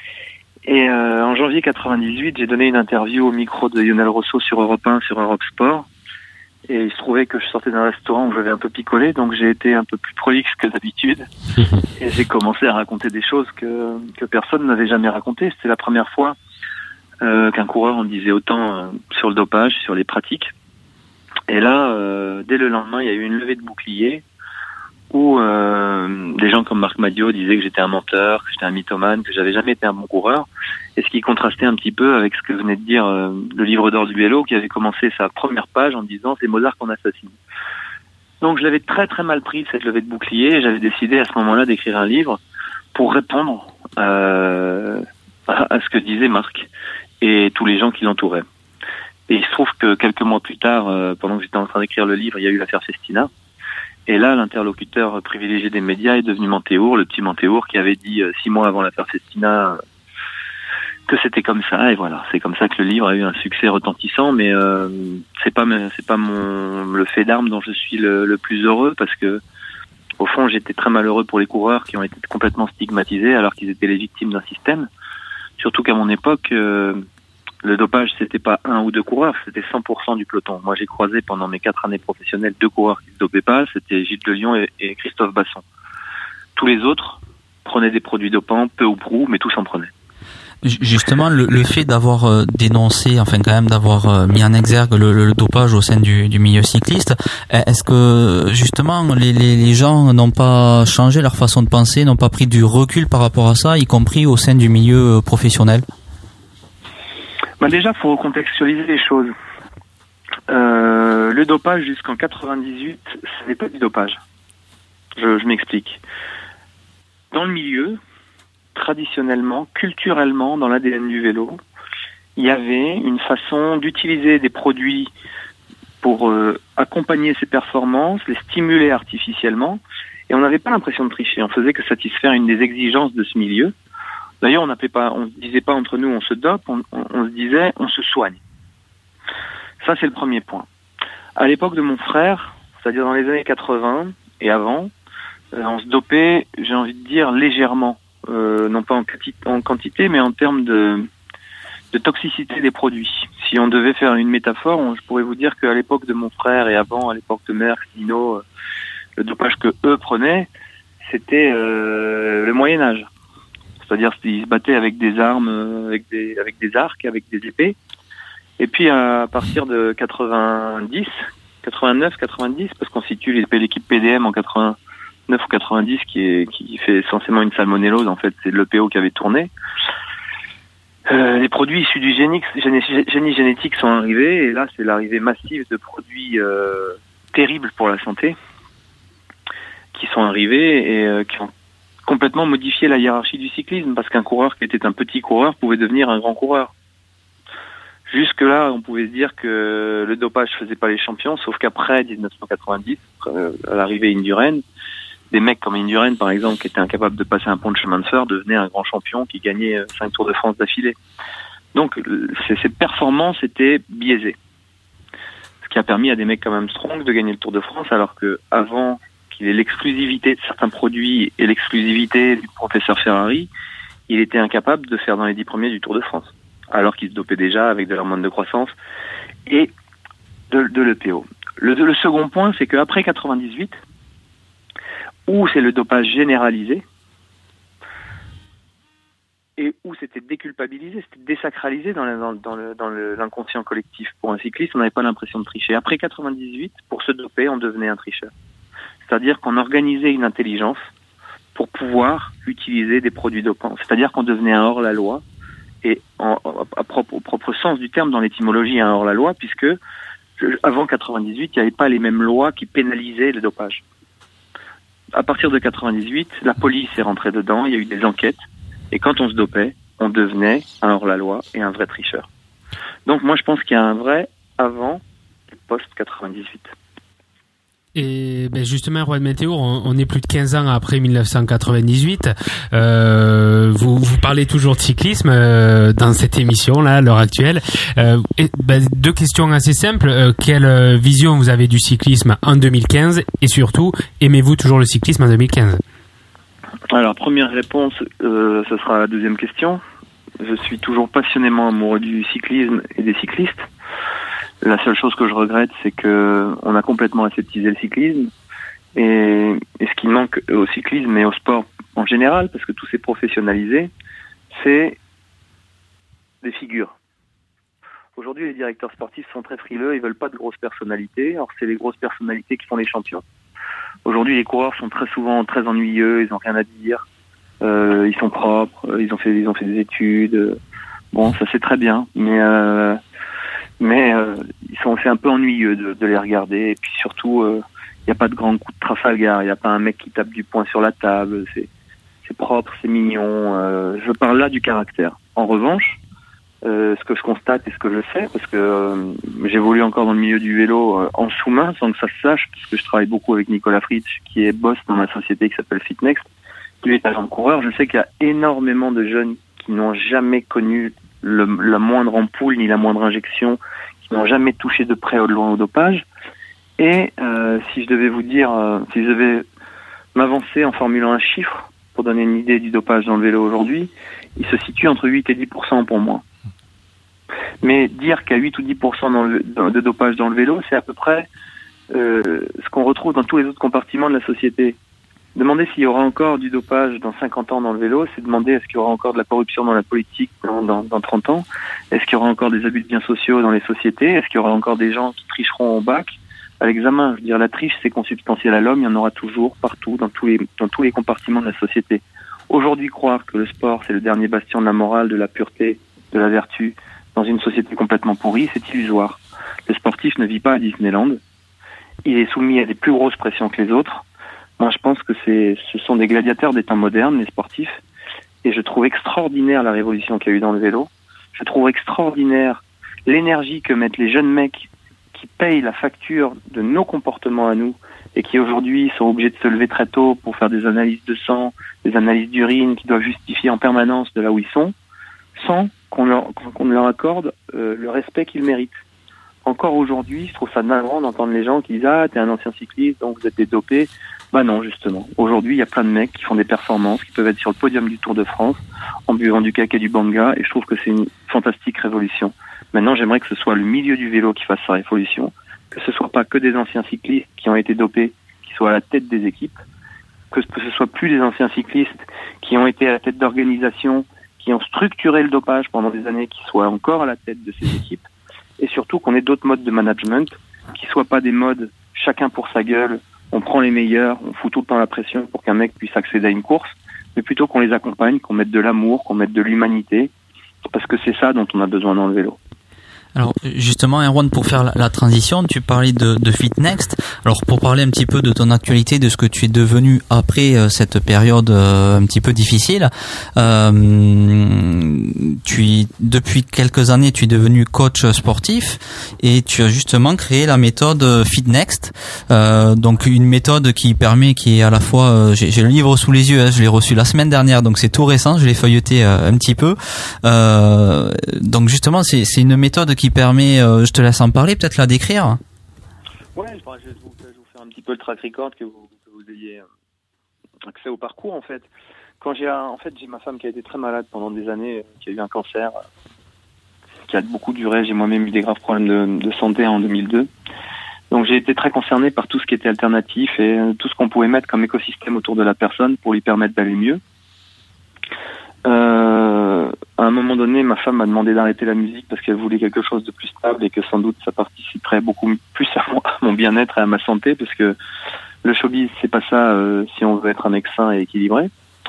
L: Et euh, en janvier quatre-vingt-dix-huit, j'ai donné une interview au micro de Lionel Rousseau sur Europe un, sur Europe Sport. Et il se trouvait que je sortais d'un restaurant où j'avais un peu picolé, donc j'ai été un peu plus prolixe que d'habitude. Et j'ai commencé à raconter des choses que, que personne n'avait jamais racontées. C'était la première fois Euh, qu'un coureur en disait autant euh, sur le dopage, sur les pratiques. Et là, euh, dès le lendemain, il y a eu une levée de bouclier où euh, des gens comme Marc Madiot disaient que j'étais un menteur, que j'étais un mythomane, que j'avais jamais été un bon coureur. Et ce qui contrastait un petit peu avec ce que venait de dire euh, le livre d'or du vélo, qui avait commencé sa première page en disant « c'est Mozart qu'on assassine ». Donc je l'avais très très mal pris, cette levée de bouclier, et j'avais décidé à ce moment-là d'écrire un livre pour répondre euh, à, à ce que disait Marc et tous les gens qui l'entouraient. Et il se trouve que quelques mois plus tard, euh, pendant que j'étais en train d'écrire le livre, il y a eu l'affaire Festina. Et là, l'interlocuteur privilégié des médias est devenu Menteour, le petit Menteour qui avait dit euh, six mois avant l'affaire Festina, euh, que c'était comme ça, et voilà, c'est comme ça que le livre a eu un succès retentissant, mais euh, c'est pas c'est pas mon le fait d'armes dont je suis le, le plus heureux, parce que au fond j'étais très malheureux pour les coureurs qui ont été complètement stigmatisés alors qu'ils étaient les victimes d'un système, surtout qu'à mon époque euh, le dopage c'était pas un ou deux coureurs, c'était cent pour cent du peloton. Moi j'ai croisé pendant mes quatre années professionnelles deux coureurs qui se dopaient pas, c'était Gilles Delion et, et Christophe Basson. Tous les autres prenaient des produits dopants, peu ou prou, mais tous en prenaient.
G: Justement, le, le fait d'avoir euh, dénoncé, enfin quand même d'avoir euh, mis en exergue le, le, le dopage au sein du, du milieu cycliste, est-ce que justement les, les, les gens n'ont pas changé leur façon de penser, n'ont pas pris du recul par rapport à ça, y compris au sein du milieu professionnel?
L: Bah déjà, faut recontextualiser les choses. Euh, le dopage jusqu'en quatre-vingt-dix-huit, ce n'est pas du dopage. Je, je m'explique. Dans le milieu, traditionnellement, culturellement, dans l'A D N du vélo, il y avait une façon d'utiliser des produits pour euh, accompagner ses performances, les stimuler artificiellement, et on n'avait pas l'impression de tricher. On faisait que satisfaire une des exigences de ce milieu. D'ailleurs, on n'appelait pas, on se disait pas entre nous, on se dope, on, on, on se disait, on se soigne. Ça, c'est le premier point. À l'époque de mon frère, c'est-à-dire dans les années quatre-vingts et avant, euh, on se dopait, j'ai envie de dire, légèrement. Euh, non pas en, en quantité, mais en termes de, de toxicité des produits. Si on devait faire une métaphore, on, je pourrais vous dire qu'à l'époque de mon frère et avant, à l'époque de Merckx, Dino, euh, le dopage que eux prenaient, c'était euh, le Moyen-Âge. C'est-à-dire qu'ils se battaient avec des armes, euh, avec des, avec des arcs, avec des épées. Et puis à partir de quatre-vingt-dix, quatre-vingt-neuf, quatre-vingt-dix, parce qu'on situe l'équipe P D M en quatre-vingts, neuf ou quatre-vingt-dix qui est qui fait essentiellement une salmonellose, en fait c'est l'E P O qui avait tourné. Euh, les produits issus du génie, génie, génie génétique sont arrivés, et là c'est l'arrivée massive de produits euh, terribles pour la santé qui sont arrivés et euh, qui ont complètement modifié la hiérarchie du cyclisme, parce qu'un coureur qui était un petit coureur pouvait devenir un grand coureur. Jusque là on pouvait se dire que le dopage faisait pas les champions, sauf qu'après dix-neuf cent quatre-vingt-dix, euh, à l'arrivée Indurain, des mecs comme Indurain, par exemple, qui étaient incapables de passer un pont de chemin de fer, devenaient un grand champion qui gagnait cinq Tours de France d'affilée. Donc, ces performances étaient biaisées. Ce qui a permis à des mecs comme Armstrong de gagner le Tour de France, alors que avant qu'il ait l'exclusivité de certains produits et l'exclusivité du professeur Ferrari, il était incapable de faire dans les dix premiers du Tour de France, alors qu'il se dopait déjà avec de l'hormone de croissance et de, de l'E P O. Le, le second point, c'est qu'après quatre-vingt-dix-huit, où c'est le dopage généralisé, et où c'était déculpabilisé, c'était désacralisé dans, la, dans, dans, le, dans le, l'inconscient collectif. Pour un cycliste, on n'avait pas l'impression de tricher. Après quatre-vingt-dix-huit, pour se doper, on devenait un tricheur. C'est-à-dire qu'on organisait une intelligence pour pouvoir utiliser des produits dopants. C'est-à-dire qu'on devenait un hors-la-loi, et en, à propre, au propre sens du terme, dans l'étymologie, un hors-la-loi, puisque avant quatre-vingt-dix-huit, il n'y avait pas les mêmes lois qui pénalisaient le dopage. À partir de quatre-vingt-dix-huit, la police est rentrée dedans, il y a eu des enquêtes, et quand on se dopait, on devenait un hors-la-loi et un vrai tricheur. Donc moi je pense qu'il y a un vrai avant et post quatre-vingt-dix-huit.
D: Et ben justement, Juan Météor, on, on est plus de quinze ans après mille neuf cent quatre-vingt-dix-huit. Euh, vous, vous parlez toujours de cyclisme euh, dans cette émission-là, à l'heure actuelle. Euh, et, ben, deux questions assez simples. Euh, quelle vision vous avez du cyclisme en deux mille quinze? Et surtout, aimez-vous toujours le cyclisme en deux mille quinze?
L: Alors, première réponse, euh, ce sera la deuxième question. Je suis toujours passionnément amoureux du cyclisme et des cyclistes. La seule chose que je regrette, c'est que on a complètement aseptisé le cyclisme. Et, et ce qui manque au cyclisme et au sport en général, parce que tout s'est professionnalisé, c'est des figures. Aujourd'hui, les directeurs sportifs sont très frileux, ils veulent pas de grosses personnalités. Alors, c'est les grosses personnalités qui font les champions. Aujourd'hui, les coureurs sont très souvent très ennuyeux, ils ont rien à dire. Euh, ils sont propres, ils ont fait, ils ont fait des études. Bon, ça c'est très bien, mais euh, mais euh, ils sont c'est un peu ennuyeux de, de les regarder. Et puis surtout, il euh, n'y a pas de grand coup de Trafalgar, il n'y a pas un mec qui tape du poing sur la table. C'est c'est propre, c'est mignon. Euh, je parle là du caractère. En revanche, euh, ce que je constate et ce que je sais, parce que euh, j'évolue encore dans le milieu du vélo euh, en sous-main, sans que ça se sache, parce que je travaille beaucoup avec Nicolas Fritsch, qui est boss dans ma société qui s'appelle Fitnext, qui est agent de coureur. Je sais qu'il y a énormément de jeunes qui n'ont jamais connu le, la moindre ampoule ni la moindre injection, qui n'ont jamais touché de près ou de loin au dopage. Et euh, si je devais vous dire, euh, si je devais m'avancer en formulant un chiffre pour donner une idée du dopage dans le vélo aujourd'hui, il se situe entre huit et dix pour cent pour moi. Mais dire qu'il y a huit ou dix pour cent dans le, dans, de dopage dans le vélo, c'est à peu près euh, ce qu'on retrouve dans tous les autres compartiments de la société. Demander s'il y aura encore du dopage dans cinquante ans dans le vélo, c'est demander est-ce qu'il y aura encore de la corruption dans la politique dans, dans, dans trente ans, est-ce qu'il y aura encore des abus de biens sociaux dans les sociétés, est-ce qu'il y aura encore des gens qui tricheront au bac à l'examen. Je veux dire, la triche, c'est consubstantiel à l'homme, il y en aura toujours, partout, dans tous les, dans tous les compartiments de la société. Aujourd'hui, croire que le sport, c'est le dernier bastion de la morale, de la pureté, de la vertu, dans une société complètement pourrie, c'est illusoire. Le sportif ne vit pas à Disneyland. Il est soumis à des plus grosses pressions que les autres. Moi, je pense que c'est, ce sont des gladiateurs des temps modernes, les sportifs. Et je trouve extraordinaire la révolution qu'il y a eu dans le vélo. Je trouve extraordinaire l'énergie que mettent les jeunes mecs qui payent la facture de nos comportements à nous et qui aujourd'hui sont obligés de se lever très tôt pour faire des analyses de sang, des analyses d'urine, qui doivent justifier en permanence de là où ils sont, sans qu'on leur, qu'on leur accorde euh, le respect qu'ils méritent. Encore aujourd'hui, je trouve ça navrant d'entendre les gens qui disent « Ah, t'es un ancien cycliste, donc vous êtes des dopés ». Bah non, justement. Aujourd'hui, il y a plein de mecs qui font des performances, qui peuvent être sur le podium du Tour de France, en buvant du cake et du banga, et je trouve que c'est une fantastique révolution. Maintenant, j'aimerais que ce soit le milieu du vélo qui fasse sa révolution, que ce soit pas que des anciens cyclistes qui ont été dopés, qui soient à la tête des équipes, que ce soit plus des anciens cyclistes qui ont été à la tête d'organisations, qui ont structuré le dopage pendant des années, qui soient encore à la tête de ces équipes, et surtout qu'on ait d'autres modes de management, qui soient pas des modes chacun pour sa gueule, on prend les meilleurs, on fout tout le temps la pression pour qu'un mec puisse accéder à une course, mais plutôt qu'on les accompagne, qu'on mette de l'amour, qu'on mette de l'humanité, parce que c'est ça dont on a besoin dans le vélo.
G: Alors justement, Erwan, pour faire la, la transition, tu parlais de, de FitNext. Alors pour parler un petit peu de ton actualité, de ce que tu es devenu après euh, cette période euh, un petit peu difficile, euh, tu depuis quelques années, tu es devenu coach sportif et tu as justement créé la méthode FitNext. Euh, donc une méthode qui permet, qui est à la fois, euh, j'ai, j'ai le livre sous les yeux, hein, je l'ai reçu la semaine dernière, donc c'est tout récent, je l'ai feuilleté euh, un petit peu. Euh, donc justement, c'est, c'est une méthode qui permet, euh, je te laisse en parler, peut-être la décrire.
L: Ouais, je vais vous, je vais vous faire un petit peu le track record, que vous, que vous ayez accès au parcours en fait. Quand j'ai, en fait, j'ai ma femme qui a été très malade pendant des années, qui a eu un cancer, qui a beaucoup duré. J'ai moi-même eu des graves problèmes de, de santé en deux mille deux. Donc j'ai été très concerné par tout ce qui était alternatif et tout ce qu'on pouvait mettre comme écosystème autour de la personne pour lui permettre d'aller mieux. Euh, à un moment donné, ma femme m'a demandé d'arrêter la musique parce qu'elle voulait quelque chose de plus stable et que sans doute ça participerait beaucoup plus à mon, à mon bien-être et à ma santé, parce que le showbiz, c'est pas ça euh, si on veut être un mec sain et équilibré.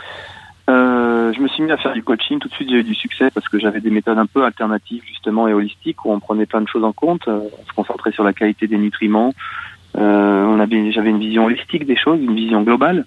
L: Euh, je me suis mis à faire du coaching. Tout de suite, j'ai eu du succès parce que j'avais des méthodes un peu alternatives justement et holistiques où on prenait plein de choses en compte. Euh, on se concentrait sur la qualité des nutriments. Euh, on avait, j'avais une vision holistique des choses, une vision globale.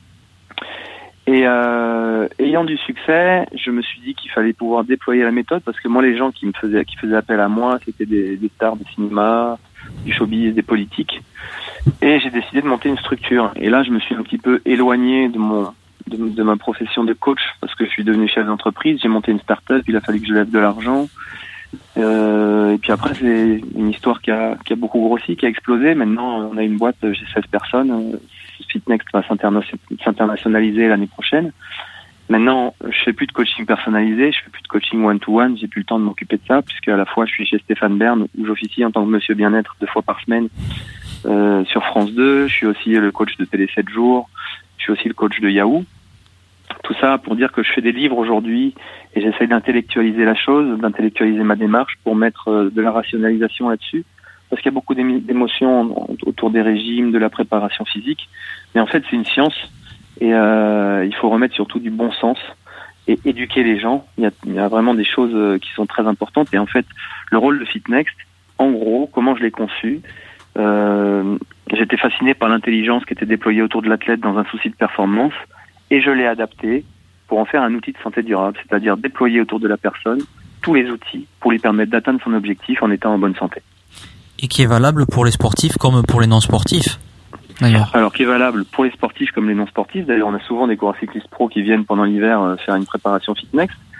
L: Et euh, ayant du succès, je me suis dit qu'il fallait pouvoir déployer la méthode, parce que moi, les gens qui me faisaient, qui faisaient appel à moi, c'était des, des stars de cinéma, du showbiz, des politiques. Et j'ai décidé de monter une structure. Et là, je me suis un petit peu éloigné de mon, de, de ma profession de coach, parce que je suis devenu chef d'entreprise. J'ai monté une start-up, il a fallu que je lève de l'argent. Euh, et puis après, c'est une histoire qui a, qui a beaucoup grossi, qui a explosé. Maintenant, on a une boîte, j'ai seize personnes. FitNext va s'internationaliser l'année prochaine. Maintenant, je fais plus de coaching personnalisé, je fais plus de coaching one-to-one, j'ai plus le temps de m'occuper de ça, puisque à la fois je suis chez Stéphane Bern, où j'officie en tant que monsieur bien-être deux fois par semaine euh, sur France deux, je suis aussi le coach de Télé sept jours, je suis aussi le coach de Yahoo. Tout ça pour dire que je fais des livres aujourd'hui et j'essaie d'intellectualiser la chose, d'intellectualiser ma démarche pour mettre de la rationalisation là-dessus. Parce qu'il y a beaucoup d'émotions autour des régimes, de la préparation physique. Mais en fait, c'est une science et euh, il faut remettre surtout du bon sens et éduquer les gens. Il y a, il y a vraiment des choses qui sont très importantes. Et en fait, le rôle de FitNext, en gros, comment je l'ai conçu, euh, j'étais fasciné par l'intelligence qui était déployée autour de l'athlète dans un souci de performance et je l'ai adapté pour en faire un outil de santé durable, c'est-à-dire déployer autour de la personne tous les outils pour lui permettre d'atteindre son objectif en étant en bonne santé.
G: Et qui est valable pour les sportifs comme pour les non-sportifs, d'ailleurs.
L: Alors, qui est valable pour les sportifs comme les non-sportifs. D'ailleurs, on a souvent des coureurs cyclistes pro qui viennent pendant l'hiver euh, faire une préparation FitNext.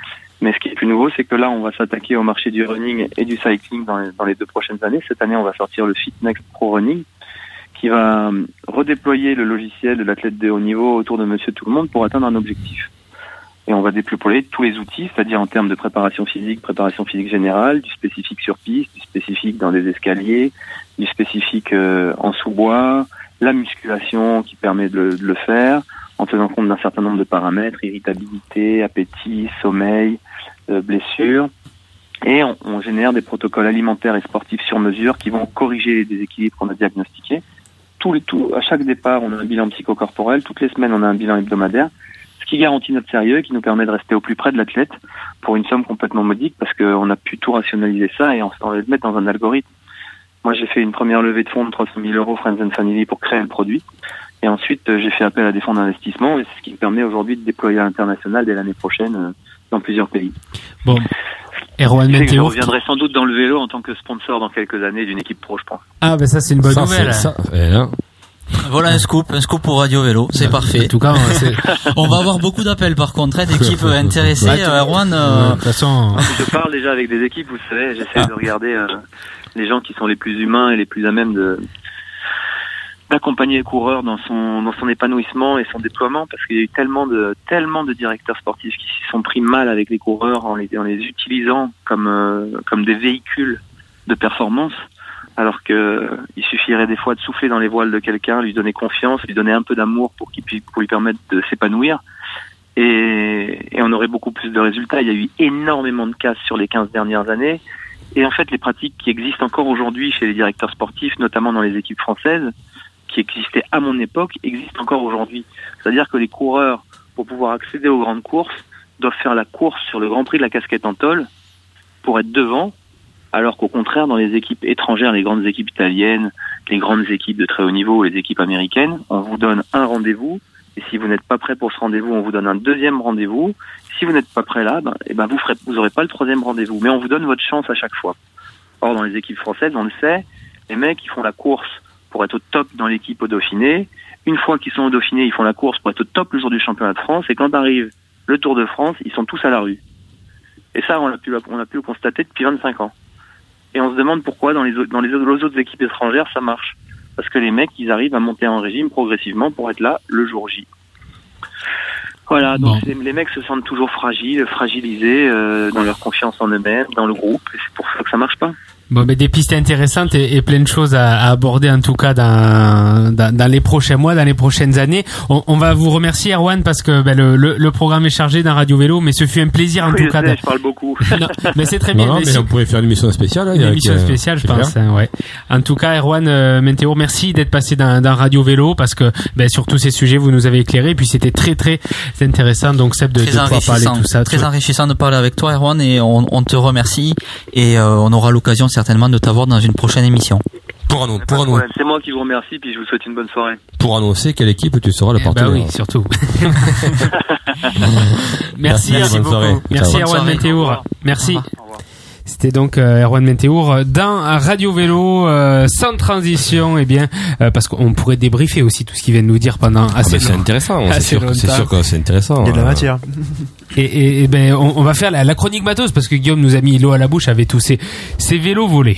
L: Mais ce qui est plus nouveau, c'est que là, on va s'attaquer au marché du running et du cycling dans les, dans les deux prochaines années. Cette année, on va sortir le FitNext Pro Running, qui va redéployer le logiciel de l'athlète de haut niveau autour de Monsieur Tout le Monde pour atteindre un objectif. Et on va déployer tous les outils, c'est-à-dire en termes de préparation physique, préparation physique générale, du spécifique sur piste, du spécifique dans les escaliers, du spécifique euh, en sous-bois, la musculation qui permet de le, de le faire, en tenant compte d'un certain nombre de paramètres, irritabilité, appétit, sommeil, euh, blessures. Et on, on génère des protocoles alimentaires et sportifs sur mesure qui vont corriger les déséquilibres qu'on a diagnostiqués. Tous les, tout, à chaque départ, on a un bilan psychocorporel. Toutes les semaines, on a un bilan hebdomadaire. Ce qui garantit notre sérieux et qui nous permet de rester au plus près de l'athlète pour une somme complètement modique parce qu'on a pu tout rationaliser ça et on, on va le mettre dans un algorithme. Moi, j'ai fait une première levée de fonds de trois cent mille euros Friends and Family pour créer le produit. Et ensuite, j'ai fait appel à des fonds d'investissement et c'est ce qui me permet aujourd'hui de déployer à l'international dès l'année prochaine euh, dans plusieurs pays.
D: Bon. Erwan
L: Je
D: Menteour.
L: reviendrai sans doute dans le vélo en tant que sponsor dans quelques années d'une équipe pro, je pense.
D: Ah, ben ça, c'est une bonne
E: Ça,
D: nouvelle.
E: c'est ça. Et là,
G: Voilà un scoop, un scoop pour Radio Vélo, c'est parfait.
D: En tout cas, c'est...
G: On va avoir beaucoup d'appels par contre, hein, d'équipes intéressées.
D: Ouais,
G: euh, Erwan,
D: euh,
G: euh,
D: de toute façon,
L: Je parle déjà avec des équipes, vous savez, j'essaie
D: Ah.
L: de regarder euh, les gens qui sont les plus humains et les plus à même de d'accompagner le coureur dans son dans son épanouissement et son déploiement, parce qu'il y a eu tellement de tellement de directeurs sportifs qui s'y sont pris mal avec les coureurs en les en les utilisant comme euh, comme des véhicules de performance, alors que euh, il suffirait des fois de souffler dans les voiles de quelqu'un, lui donner confiance, lui donner un peu d'amour pour qu'il puisse pour lui permettre de s'épanouir. Et, et on aurait beaucoup plus de résultats. Il y a eu énormément de cas sur les quinze dernières années. Et en fait, les pratiques qui existent encore aujourd'hui chez les directeurs sportifs, notamment dans les équipes françaises, qui existaient à mon époque, existent encore aujourd'hui. C'est-à-dire que les coureurs, pour pouvoir accéder aux grandes courses, doivent faire la course sur le Grand Prix de la Casquette en tôle pour être devant, alors qu'au contraire, dans les équipes étrangères, les grandes équipes italiennes, les grandes équipes de très haut niveau, les équipes américaines, on vous donne un rendez-vous. Et si vous n'êtes pas prêt pour ce rendez-vous, on vous donne un deuxième rendez-vous. Si vous n'êtes pas prêt là, ben, eh ben vous ferez, vous aurez pas le troisième rendez-vous. Mais on vous donne votre chance à chaque fois. Or, dans les équipes françaises, on le sait, les mecs, ils font la course pour être au top dans l'équipe au Dauphiné. Une fois qu'ils sont au Dauphiné, ils font la course pour être au top le jour du championnat de France. Et quand arrive le Tour de France, ils sont tous à la rue. Et ça, on a pu, on a pu le constater depuis vingt-cinq ans. Et on se demande pourquoi dans les autres, dans les autres équipes étrangères, ça marche. Parce que les mecs, ils arrivent à monter en régime progressivement pour être là le jour J. Voilà, donc
D: Bon.
L: les, les mecs se sentent toujours fragiles, fragilisés euh, dans leur confiance en eux-mêmes, dans le groupe, et c'est pour ça que ça marche pas.
D: bon, mais des pistes intéressantes et, et plein de choses à, à aborder en tout cas dans, dans, dans les prochains mois, dans les prochaines années. On, on va vous remercier, Erwan, parce que ben, le, le, le programme est chargé dans Radio Vélo, mais ce fut un plaisir en
L: Oui,
D: tout
L: je
D: cas.
L: sais,
D: de...
L: je parle beaucoup.
D: Non, mais c'est très
E: non,
D: bien.
E: non,
D: mais
E: mais
D: si-
E: on pourrait faire une émission spéciale. hein,
D: Une
E: avec,
D: émission
E: euh,
D: spéciale, je
E: c'est
D: pense.
E: clair.
D: hein, ouais. En tout cas, Erwan euh, Menteour, merci d'être passé dans, dans Radio Vélo parce que ben, sur tous ces sujets, vous nous avez éclairé. Et puis c'était très très intéressant. Donc Seb de, de
G: très
D: pouvoir parler
G: enrichissant,
D: de tout ça.
G: très
D: tout-
G: enrichissant de parler avec toi, Erwan, et on, on te remercie et euh, on aura l'occasion certainement de t'avoir dans une prochaine émission.
E: Pour, annon-
L: Pas
E: pour,
L: de
E: annon-
L: problème. C'est moi qui vous remercie, puis je vous souhaite une bonne soirée.
E: pour annoncer quelle équipe tu seras le
D: Bah
E: partenaire.
D: oui, surtout. Merci,
E: Merci, bonne
D: beaucoup.
E: soirée.
D: Merci
E: Ciao.
D: Erwan
G: Bonne soirée.
D: Menteour.
L: Au revoir.
D: Merci.
L: Au revoir.
D: C'était donc euh, Erwan Menteour dans Radio Vélo euh, sans transition, et bien euh, parce qu'on pourrait débriefer aussi tout ce qu'il vient de nous dire pendant
E: Ah,
D: assez
E: mais c'est
D: longtemps.
E: intéressant.
D: Assez
E: C'est sûr, que- c'est
D: longtemps.
E: sûr que c'est intéressant.
I: Il y a de la
E: euh,
I: matière.
D: Et, et, et ben on, on va faire la, la chronique matos parce que Guillaume nous a mis l'eau à la bouche avec tous ces, ces vélos volés.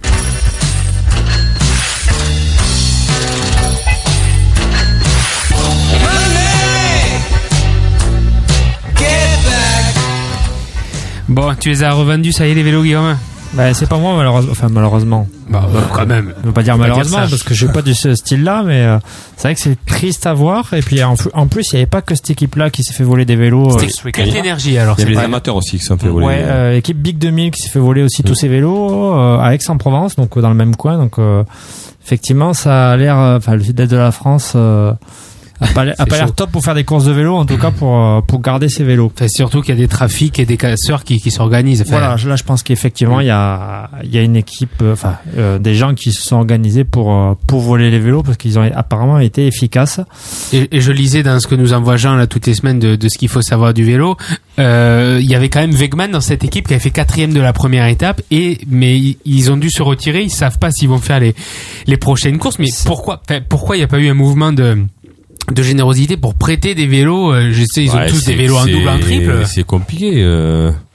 D: Bon, tu les as revendus, ça y est, les vélos, Guillaume?
F: Bah, c'est pas moi, malheureusement. Enfin, malheureusement.
D: Bah, bah, quand même.
F: Je veux pas dire
D: Faut pas
F: malheureusement
D: dire ça.
F: parce que je suis pas de ce style-là, mais euh, c'est vrai que c'est triste à voir. Et puis en, en plus, il y avait pas que cette équipe-là qui s'est fait voler des vélos. euh,
D: C'était quelle énergie alors?
E: Il y avait
D: c'est
E: les
D: pas-
E: amateurs aussi qui sont fait voler.
F: Ouais, euh, équipe Big deux mille qui s'est fait voler aussi tous ses vélos euh, à Aix-en-Provence, donc euh, dans le même coin. Donc euh, effectivement, ça a l'air, euh, enfin le sud-est de la France euh, a pas, l'air- a
D: C'est
F: pas l'air
D: chaud.
F: top pour faire des courses de vélo, en tout cas pour euh, pour garder ses vélos.
D: Enfin, surtout qu'il y a des trafics et des casseurs qui, qui s'organisent. Enfin,
F: Voilà, là je pense qu'effectivement il y a il y a une équipe, euh, enfin euh, des gens qui se sont organisés pour euh, pour voler les vélos parce qu'ils ont apparemment été efficaces.
D: Et, et je lisais dans ce que nous envoie Jean là toutes les semaines de, de ce qu'il faut savoir du vélo. Euh, il y avait quand même Wegman dans cette équipe qui avait fait quatrième de la première étape, et mais ils, ils ont dû se retirer. Ils savent pas s'ils vont faire les les prochaines courses. Mais pourquoi enfin, pourquoi il n'y a pas eu un mouvement de de générosité pour prêter des vélos? euh, Je sais, ils ont
E: Ouais,
D: tous
E: c'est-
D: des vélos en
E: c'est-
D: double, en triple.
E: C'est compliqué. euh,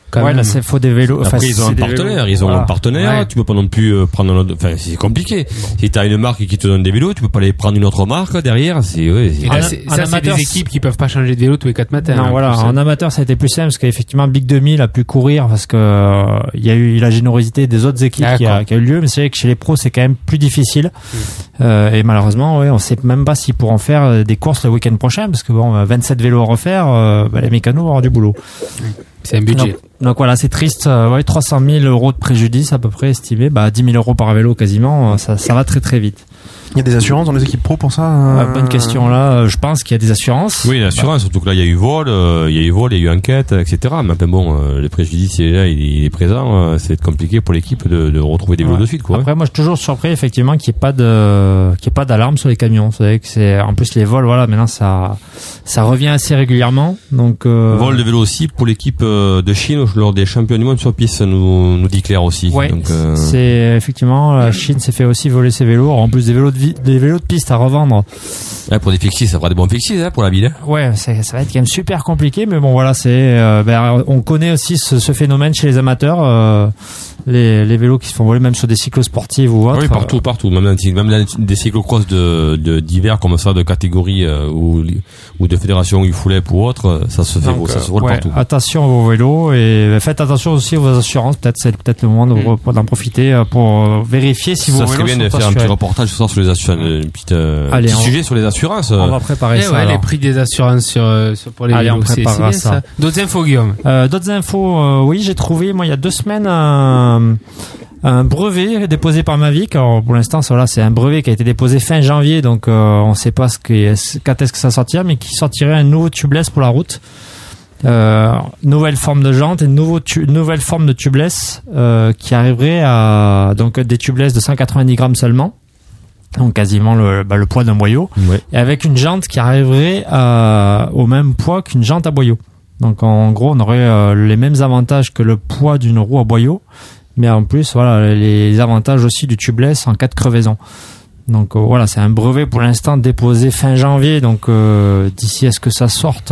D: Quand
F: ouais,
D: même.
F: là, c'est faut des vélos.
E: Après,
F: enfin,
E: ils ont
F: c'est
E: un
F: des
E: partenaire,
F: vélos.
E: ils ont
F: Voilà.
E: un partenaire,
D: Ouais.
E: tu peux pas non plus euh, prendre un autre, enfin, c'est compliqué. Si t'as une marque qui te donne des vélos, tu peux pas aller prendre une autre marque derrière, c'est, ouais, c'est-
D: Et là,
F: En-
D: c'est-
F: en
D: ça, c'est
F: amateur,
D: des équipes qui peuvent pas changer de vélo tous les quatre matins.
F: Non,
D: hein,
F: voilà.
D: plus,
F: En
D: hein.
F: amateur, ça a été plus simple parce qu'effectivement, Big deux mille a pu courir parce que euh, il y a eu la générosité des autres équipes qui a,
D: D'accord.
F: qui a eu lieu. Mais c'est vrai que chez les pros, c'est quand même plus difficile. Euh, et malheureusement, ouais, on sait même pas s'ils pourront faire euh, des courses le week-end prochain parce que bon, euh, vingt-sept vélos à refaire, euh, bah, les mécanos vont avoir du boulot.
D: C'est un budget.
F: Donc, donc voilà, c'est triste. Euh, ouais, trois cent mille euros de préjudice à peu près estimé. Bah, dix mille euros par vélo quasiment. euh, Ça, ça va très très vite.
I: Il y a des assurances dans les équipes pro pour ça euh,
F: Euh, bonne question là. euh, Je pense qu'il y a des assurances.
E: oui, l'assurance, surtout que là, il y a eu vol, euh, il y a eu vol, il y a eu enquête, et cetera. Mais enfin, bon, euh, le préjudice, il est là, il, il est présent, euh, c'est compliqué pour l'équipe de, de retrouver des vélos
F: Ouais.
E: de suite, quoi.
F: Après, moi, je suis toujours surpris, effectivement, qu'il n'y ait pas de, qu'il y ait pas d'alarme sur les camions. Vous savez que c'est, en plus, les vols, voilà, maintenant, ça, ça revient assez régulièrement. Donc, euh,
E: Vol de vélo aussi pour l'équipe euh, de Chine lors des championnats du monde sur piste, nous, nous dit Claire aussi.
F: ouais,
E: Donc, euh,
F: c'est, effectivement, la Chine s'est fait aussi voler ses vélos. En plus des vélos de vie, des vélos de piste à revendre.
E: ouais, pour des fixis, ça fera des bons fixis, hein, pour la ville. Hein.
F: Ouais, c'est, ça va être quand même super compliqué, mais bon, voilà, c'est, euh, ben, on connaît aussi ce, ce phénomène chez les amateurs, euh, les, les vélos qui se font voler même sur des cyclosportives ou autres.
E: Oui, partout, partout. Même, dans- même dans des cyclocross de, de, d'hiver comme ça, de catégorie euh, ou, ou de fédération U-Fulep ou autre, ça se fait,
F: Donc,
E: ça se
F: euh,
E: vole
F: ouais,
E: partout.
F: attention à vos vélos et faites attention aussi à vos assurances. Peut-être c'est peut-être le moment de,
E: Mm.
F: d'en profiter euh, pour euh, vérifier si vos
E: Ça serait
F: vélos
E: bien
F: sont
E: de faire un
F: assurés.
E: petit reportage ce soir sur les assurances, un petit, euh,
F: Allez,
E: petit
F: on-
E: sujet sur les assurances.
F: On va préparer
D: Eh
F: ça.
D: ouais, les
F: alors.
D: prix des assurances sur, euh, sur pour les
F: Allez,
D: vélos,
F: on
D: c'est, c'est
F: préparera
D: bien,
F: ça.
D: ça. D'autres infos, Guillaume.
F: Euh, d'autres infos, euh, oui, j'ai trouvé moi il y a deux semaines un, un brevet déposé par Mavic. Alors pour l'instant, ça, voilà, c'est un brevet qui a été déposé fin janvier, donc euh, on ne sait pas ce que, quand est-ce que ça sortira, mais qui sortirait un nouveau tubeless pour la route. Euh, nouvelle forme de jante et nouveau tu, nouvelle forme de tubeless euh, qui arriverait à donc des tubeless de cent quatre-vingt-dix grammes seulement, donc quasiment le, bah, le poids d'un boyau,
E: Ouais.
F: et avec une jante qui arriverait à, au même poids qu'une jante à boyau. Donc en gros, on aurait euh, les mêmes avantages que le poids d'une roue à boyau, mais en plus, voilà, les avantages aussi du tubeless en cas de crevaison. Donc euh, voilà, c'est un brevet pour l'instant déposé fin janvier, donc euh, d'ici à ce que ça sorte.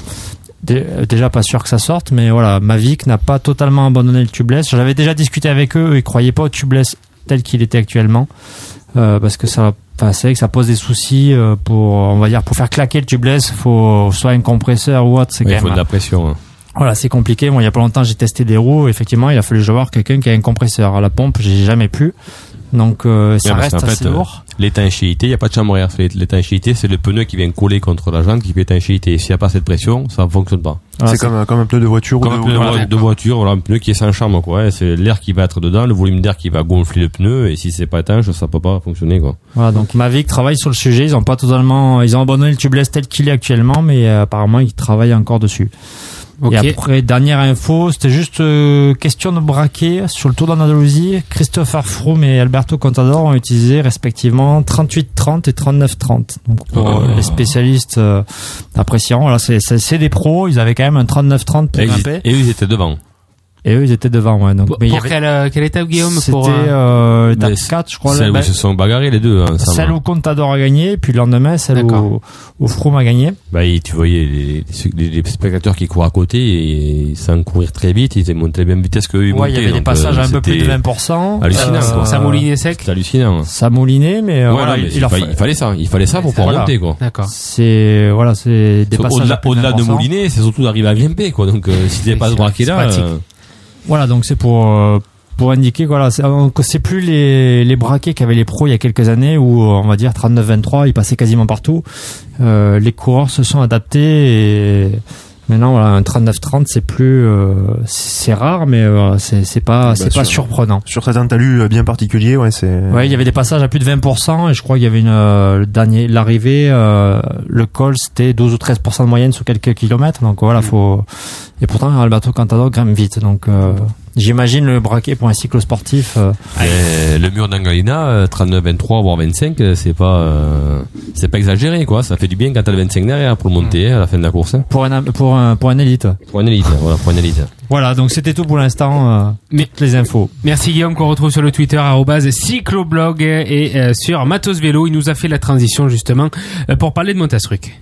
F: Dé- Déjà pas sûr que ça sorte, mais voilà, Mavic n'a pas totalement abandonné le tubeless. J'avais déjà discuté avec eux, ils croyaient pas au tubeless tel qu'il était actuellement, euh, parce que ça, enfin, c'est vrai que ça pose des soucis euh, pour, on va dire, pour faire claquer le tubeless, faut soit un compresseur ou autre, c'est
E: Ouais, il
F: quand
E: faut
F: même.
E: de la pression. Hein.
F: Voilà, c'est compliqué. Moi, il y a pas longtemps, j'ai testé des roues. Effectivement, il a fallu que je voir quelqu'un qui a un compresseur. À la pompe, j'ai jamais pu. Donc, euh, ça
E: Ouais, parce
F: reste
E: qu'en
F: assez
E: fait, euh,
F: lourd.
E: L'étanchéité, il n'y a pas de chambre à air. C'est- L'étanchéité, c'est le pneu qui vient coller contre la jante qui fait étanchéité. S'il n'y a pas cette pression, ça ne fonctionne pas.
F: Voilà,
I: c'est comme, un- comme un pneu de voiture
E: Comme
I: ou
E: un
I: de,
E: pneu de,
I: ou-
E: vo-
D: voilà,
E: de voiture, voilà, un pneu qui est sans chambre, quoi. C'est l'air qui va être dedans, le volume d'air qui va gonfler le pneu, et si c'est pas étanche, ça peut pas fonctionner, quoi.
F: Voilà, donc Mavic travaille sur le sujet. Ils ont pas totalement, ils ont abandonné le tubeless tel qu'il est actuellement, mais euh, apparemment, ils travaillent encore dessus.
D: Ok.
F: Et après, dernière info, c'était juste euh, question de braquet sur le Tour d'Andalousie. Christopher Froome et Alberto Contador ont utilisé respectivement trente-huit trente et trente-neuf trente. Donc pour
E: Oh.
F: euh, les spécialistes euh, apprécieront, voilà, c'est, c'est, c'est des pros. Ils avaient quand même un trente-neuf trente pour
E: Et,
F: grimper.
E: ils, et eux, ils étaient devant.
F: Et eux, ils étaient devant, ouais. Donc,
D: Pour,
F: mais il y
D: pour
F: avait-
D: quelle, euh, quelle étape, Guillaume?
F: C'était
D: Pour, euh,
F: euh, étape
E: Mais
F: quatre, je crois.
E: Celle
F: là,
E: où
F: bah,
E: ils se sont bagarrés, les deux, hein, ensemble.
F: celle où Contador a gagné, puis le lendemain, celle
D: D'accord.
F: où, où Froome a gagné.
E: Bah, et tu voyais les, les, les spectateurs qui courent à côté, et sans courir très vite, ils montaient la même vitesse qu'eux, ils
F: Ouais, il y
E: montaient,
F: avait des
E: donc,
F: passages
E: euh,
F: à un peu plus de
E: c'était
F: vingt pour cent.
E: hallucinant,
F: Euh,
E: quoi.
D: ça moulinait sec?
E: C'est hallucinant.
F: Ça moulinait, mais, euh,
E: Ouais,
F: voilà,
E: non, mais
F: il,
E: il,
F: leur
E: fa-
F: fa-
E: il fallait ça, il fallait ça pour pouvoir
F: Voilà.
E: monter, quoi.
D: D'accord.
F: c'est, voilà, c'est des
E: Parce
F: passages
E: Au-delà,
F: à plus
E: au-delà de
F: vingt pour cent.
E: mouliner, c'est surtout d'arriver à grimper, quoi. Donc, euh, si t'es pas
D: C'est-
E: de braquer
D: c'est
E: là,
D: pratique.
E: euh,
F: Voilà, donc c'est pour, euh, pour indiquer, voilà, c'est, donc c'est plus les, les braquets qu'avaient les pros il y a quelques années où, on va dire, trente-neuf vingt-trois, ils passaient quasiment partout. Euh, les coureurs se sont adaptés et maintenant, voilà, un trente-neuf trente, c'est plus, euh, c'est rare, mais euh, c'est, c'est pas,
I: Bah,
F: c'est pas
I: sur-
F: surprenant.
I: sur certains talus bien particuliers, ouais, c'est.
F: Ouais, il y avait des passages à plus de vingt pour cent et je crois qu'il y avait une, euh, le dernier, l'arrivée, euh, le col, c'était douze ou treize pour cent de moyenne sur quelques kilomètres. Donc voilà, faut, et pourtant, Alberto Contador grimpe vite. Donc, euh, j'imagine le braquet pour un cyclosportif. Euh,
E: Et le mur d'Angalina, euh, trente-neuf vingt-trois, voire vingt-cinq, euh, c'est pas, euh, c'est pas exagéré, quoi. Ça fait du bien quand t'as le vingt-cinq derrière pour le monter, hein, à la fin de la course, hein.
F: pour un, pour un, pour un élite.
E: Pour une élite, voilà, pour une élite.
F: Voilà, donc c'était tout pour l'instant, euh,
D: Mais-
F: toutes les infos.
D: Merci Guillaume qu'on retrouve sur le Twitter arobase cycloblog et euh, sur Matos Vélo. Il nous a fait la transition justement euh, pour parler de Montastruc.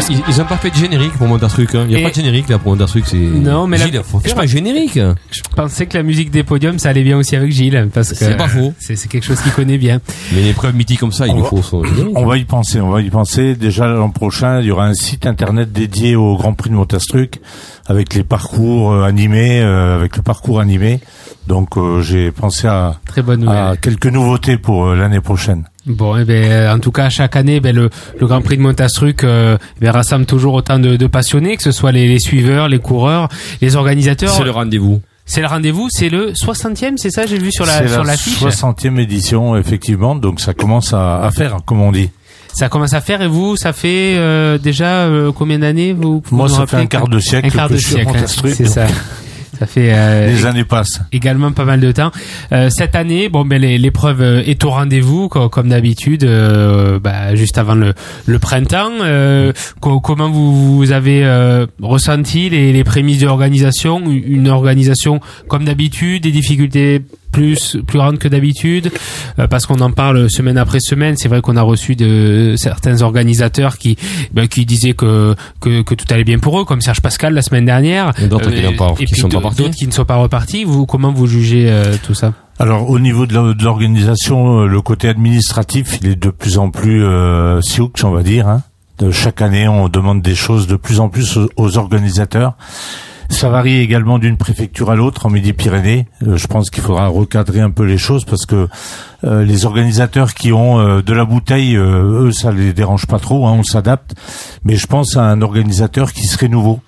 E: ils, ils ont pas fait de générique pour Montastruc. Hein. Il n'y a
D: Et...
E: pas de générique là pour Montastruc. C'est...
D: Non, mais
E: Gilles,
D: la...
E: faut faire
D: je...
E: un générique.
D: Je pensais que la musique des podiums, ça allait bien aussi avec Gilles, parce que
E: c'est pas faux.
D: C'est, c'est quelque chose qu'il connaît bien.
E: Mais une épreuve mythique comme ça, il
H: on
E: nous
H: va...
E: faut son générique.
H: On va y penser, on va y penser. Déjà l'an prochain, il y aura un site internet dédié au Grand Prix de Montastruc avec les parcours euh, animés, euh, avec le parcours animé. Donc euh, j'ai pensé à,
D: Très bonne
H: à quelques nouveautés pour euh, l'année prochaine.
D: Bon, eh ben, en tout cas, chaque année, ben, le, le Grand Prix de Montastruc euh, ben, rassemble toujours autant de, de passionnés, que ce soit les, les suiveurs, les coureurs, les organisateurs.
E: C'est le rendez-vous.
D: C'est le rendez-vous, c'est le soixantième, c'est ça, j'ai vu sur la
H: c'est
D: sur
H: la
D: l'affiche.
H: soixantième édition, effectivement, donc ça commence à, à faire, comme on dit.
D: Ça commence à faire, et vous, ça fait euh, déjà euh, combien d'années vous, vous
H: Moi,
D: nous
H: ça
D: rappelez,
H: fait un quart de siècle
D: un quart
H: que
D: de
H: je suis à
D: siècle,
H: Montastruc,
D: hein, c'est
H: donc.
D: ça. Ça fait euh,
H: les années passent.
D: Également pas mal de temps. Euh, cette année, bon, ben l'épreuve est au rendez-vous comme, comme d'habitude, euh, bah, juste avant le, le printemps. Euh, co- comment vous, vous avez euh, ressenti les, les prémices de l'organisation, une organisation comme d'habitude, des difficultés plus plus grandes que d'habitude, euh, parce qu'on en parle semaine après semaine. C'est vrai qu'on a reçu de certains organisateurs qui ben, qui disaient que, que que tout allait bien pour eux, comme Serge Pascal la semaine dernière.
E: Et d'autres qui,
D: Euh,
E: pas,
D: et
E: qui
D: puis
E: sont pas repartis.
D: d'autres qui ne sont pas repartis. Vous, comment vous jugez euh, tout ça?
H: Alors au niveau de, la, de l'organisation, le côté administratif, il est de plus en plus euh, sioux, on va dire. Hein. De chaque année, on demande des choses de plus en plus aux, aux organisateurs. Ça varie également d'une préfecture à l'autre en Midi-Pyrénées. Euh, je pense qu'il faudra recadrer un peu les choses parce que euh, les organisateurs qui ont euh, de la bouteille, euh, eux, ça les dérange pas trop, hein, on s'adapte. Mais je pense à un organisateur qui serait nouveau.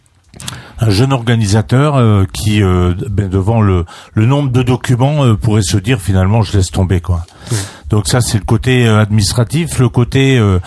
H: Un jeune organisateur euh, qui, euh, ben, devant le, le nombre de documents, euh, pourrait se dire finalement je laisse tomber, quoi. Mmh. Donc ça c'est le côté euh, administratif. Le côté euh,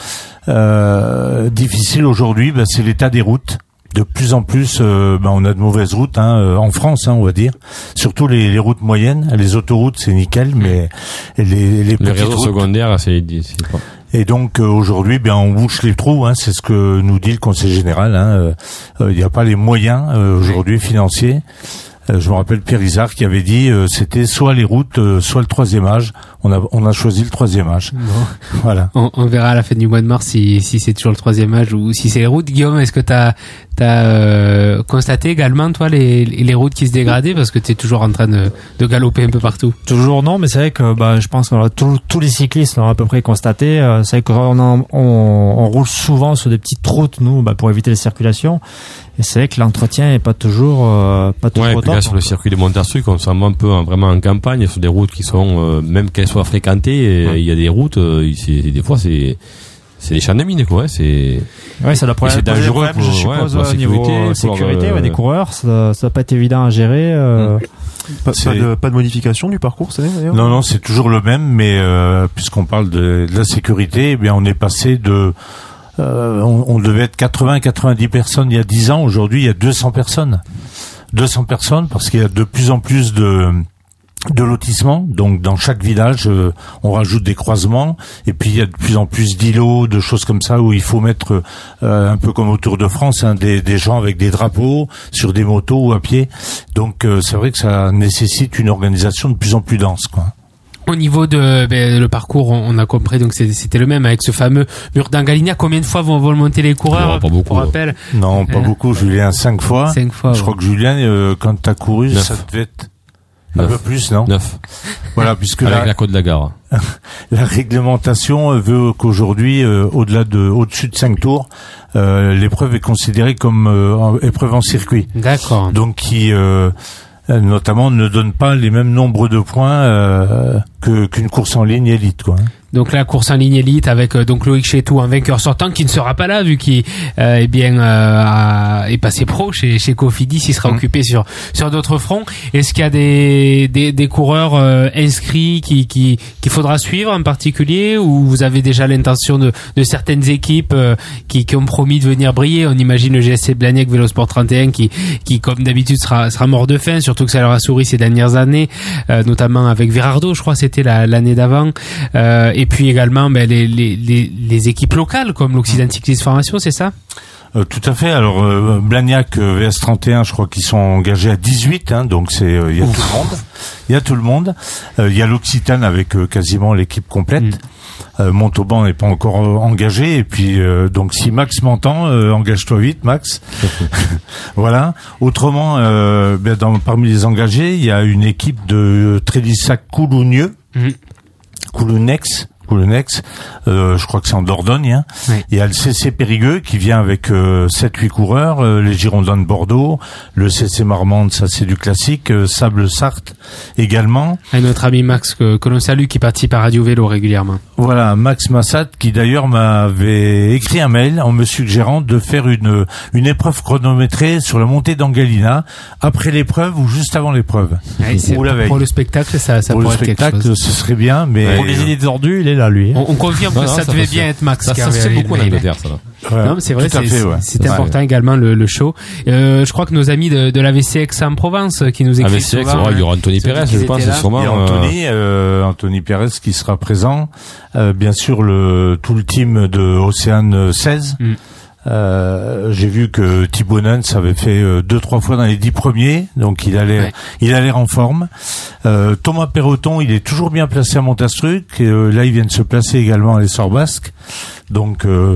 H: euh, difficile aujourd'hui, ben, c'est l'état des routes. De plus en plus, euh, ben, on a de mauvaises routes hein, euh, en France, hein, on va dire. Surtout les, les routes moyennes. Les autoroutes, c'est nickel, mais les, les,
E: les
H: petites
E: réseaux
H: routes,
E: secondaires, c'est, c'est pas...
H: Et donc euh, aujourd'hui, ben on bouche les trous. Hein, c'est ce que nous dit le Conseil général. Hein, il euh, n'y a pas les moyens euh, aujourd'hui financiers. Euh, je me rappelle Pierre Isard qui avait dit euh, c'était soit les routes, euh, soit le troisième âge. On a on a choisi le troisième âge.
D: Bon.
H: Voilà.
D: On, on verra à la fin du mois de mars si si c'est toujours le troisième âge ou si c'est les routes. Guillaume, est-ce que t'as t'as euh, constaté également toi les les routes qui se dégradaient parce que t'es toujours en train de de galoper un peu partout?
F: Toujours non, mais c'est vrai que bah je pense que tous tous les cyclistes l'ont à peu près constaté. Euh, c'est vrai qu'on en, on, on roule souvent sur des petites routes nous bah, pour éviter les circulations. Et c'est vrai que l'entretien est pas toujours euh, pas toujours
E: ouais,
F: au
E: et puis
F: top.
E: là, sur le circuit de Montastruc, on s'en va un peu hein, vraiment en campagne, sur des routes qui sont euh, même qu'elles soient fréquentées, il ouais. y a des routes, euh, c'est, des fois c'est c'est des champs de mine quoi. C'est
F: ouais, ça doit
E: c'est dangereux pour,
F: je
E: ouais,
F: suppose
E: pour la
F: au niveau
E: sécurité,
F: sécurité
E: pour,
F: ouais, des coureurs, ça, ça va pas être évident à gérer. Euh...
I: Pas, pas, de, pas de modification du parcours cette année d'ailleurs?
H: Non, non, c'est toujours le même, mais euh, puisqu'on parle de, de la sécurité, eh bien on est passé de Euh, on, on devait être quatre-vingts à quatre-vingt-dix personnes il y a dix ans. Aujourd'hui, il y a deux cents personnes. deux cents personnes parce qu'il y a de plus en plus de de lotissements. Donc, dans chaque village, euh, on rajoute des croisements. Et puis, il y a de plus en plus d'îlots, de choses comme ça où il faut mettre, euh, un peu comme au Tour de France, hein, des, des gens avec des drapeaux sur des motos ou à pied. Donc, euh, c'est vrai que ça nécessite une organisation de plus en plus dense, quoi.
D: Au niveau de ben, le parcours, on a compris donc c'était le même avec ce fameux mur d'Angalina. Combien de fois vont, vont le monter les coureurs?
E: Non, pas beaucoup.
D: Pour rappel.
H: Non, pas euh, beaucoup. Julien, cinq fois.
D: Cinq fois.
H: Je
D: ouais.
H: crois que Julien, euh, quand t'as couru,
E: Neuf.
H: ça devait être
E: Neuf.
H: un peu plus, non?
E: Neuf.
H: Voilà, puisque
E: avec
H: la,
E: la côte de la gare.
H: la réglementation veut qu'aujourd'hui, euh, au-delà de, au-dessus de cinq tours, euh, l'épreuve est considérée comme euh, épreuve en circuit.
D: D'accord.
H: Donc qui euh, notamment ne donne pas les mêmes nombres de points euh, que qu'une course en ligne élite, quoi.
D: Donc la course en ligne élite avec euh, donc Loïc Chetou en vainqueur sortant qui ne sera pas là vu qu'il euh, est bien euh, a, est passé pro chez chez Cofidis, il sera mmh. occupé sur sur d'autres fronts. Est-ce qu'il y a des des, des coureurs euh, inscrits qui qui qu'il faudra suivre en particulier ou vous avez déjà l'intention de de certaines équipes euh, qui qui ont promis de venir briller? On imagine le G S C Blagnac Vélosport trente et un qui qui comme d'habitude sera sera mort de faim, surtout que ça leur a souri ces dernières années, euh, notamment avec Virardo, je crois c'était la, l'année d'avant. Euh, et puis également ben, les, les, les, les équipes locales comme l'Occident Cycliste Formation, c'est ça?
H: Euh, tout à fait. Alors euh, Blagnac, euh, V S trente et un, je crois qu'ils sont engagés à dix-huit, hein, donc c'est il euh, y a Ouf. tout le monde. Il y a tout le monde. Il euh, y a l'Occitane avec euh, quasiment l'équipe complète. Mm. Euh, Montauban n'est pas encore euh, engagé, et puis euh, donc si Max m'entend, euh, engage-toi vite, Max. Voilà. Autrement, euh, ben, dans, parmi les engagés, il y a une équipe de Trélissac-Coulounieux, mm. Coulounex. Coulounex, euh, je crois que c'est en Dordogne. Hein. Oui. Il y a le C C Périgueux qui vient avec euh, sept huit coureurs, euh, les Girondins de Bordeaux, le C C Marmande, ça c'est du classique, euh, Sable-Sarthe également.
D: Et notre ami Max que, que l'on salue, qui participe à Radio Vélo régulièrement.
H: Voilà, Max Massat qui d'ailleurs m'avait écrit un mail en me suggérant de faire une une épreuve chronométrée sur la montée d'Angalina après l'épreuve ou juste avant l'épreuve.
D: Ouais, c'est ou la veille. Pour le spectacle, ça, ça
H: pour
D: pourrait
H: le spectacle,
D: être quelque chose.
H: Ce serait bien, mais
F: ouais, pour les idées tordues, il est là, lui.
D: On, on confirme que non, ça, ça devait bien être Max.
E: Ça, ça, ça c'est beaucoup en Angleterre, ça.
H: Ouais,
D: non, mais c'est vrai, c'est,
H: fait, ouais.
D: c'est important ouais. également le, le show. Euh, je crois que nos amis de, de l'A V C Aix-en-Provence qui nous écrivent
E: A V C Aix,
D: souvent,
E: il y aura Anthony Pérez, je pense, sûrement.
H: Il y a Anthony, euh, Anthony Pérez qui sera présent. Euh, bien sûr, le tout le team de Océane seize. Mm. Euh, j'ai vu que Thibaut Nance avait fait euh, deux trois fois dans les dix premiers, donc il a l'air, ouais. il a l'air en forme. Euh, Thomas Perroton, il est toujours bien placé à Montastruc. Et, euh, là, il vient de se placer également à l'Essor Basque. Donc euh,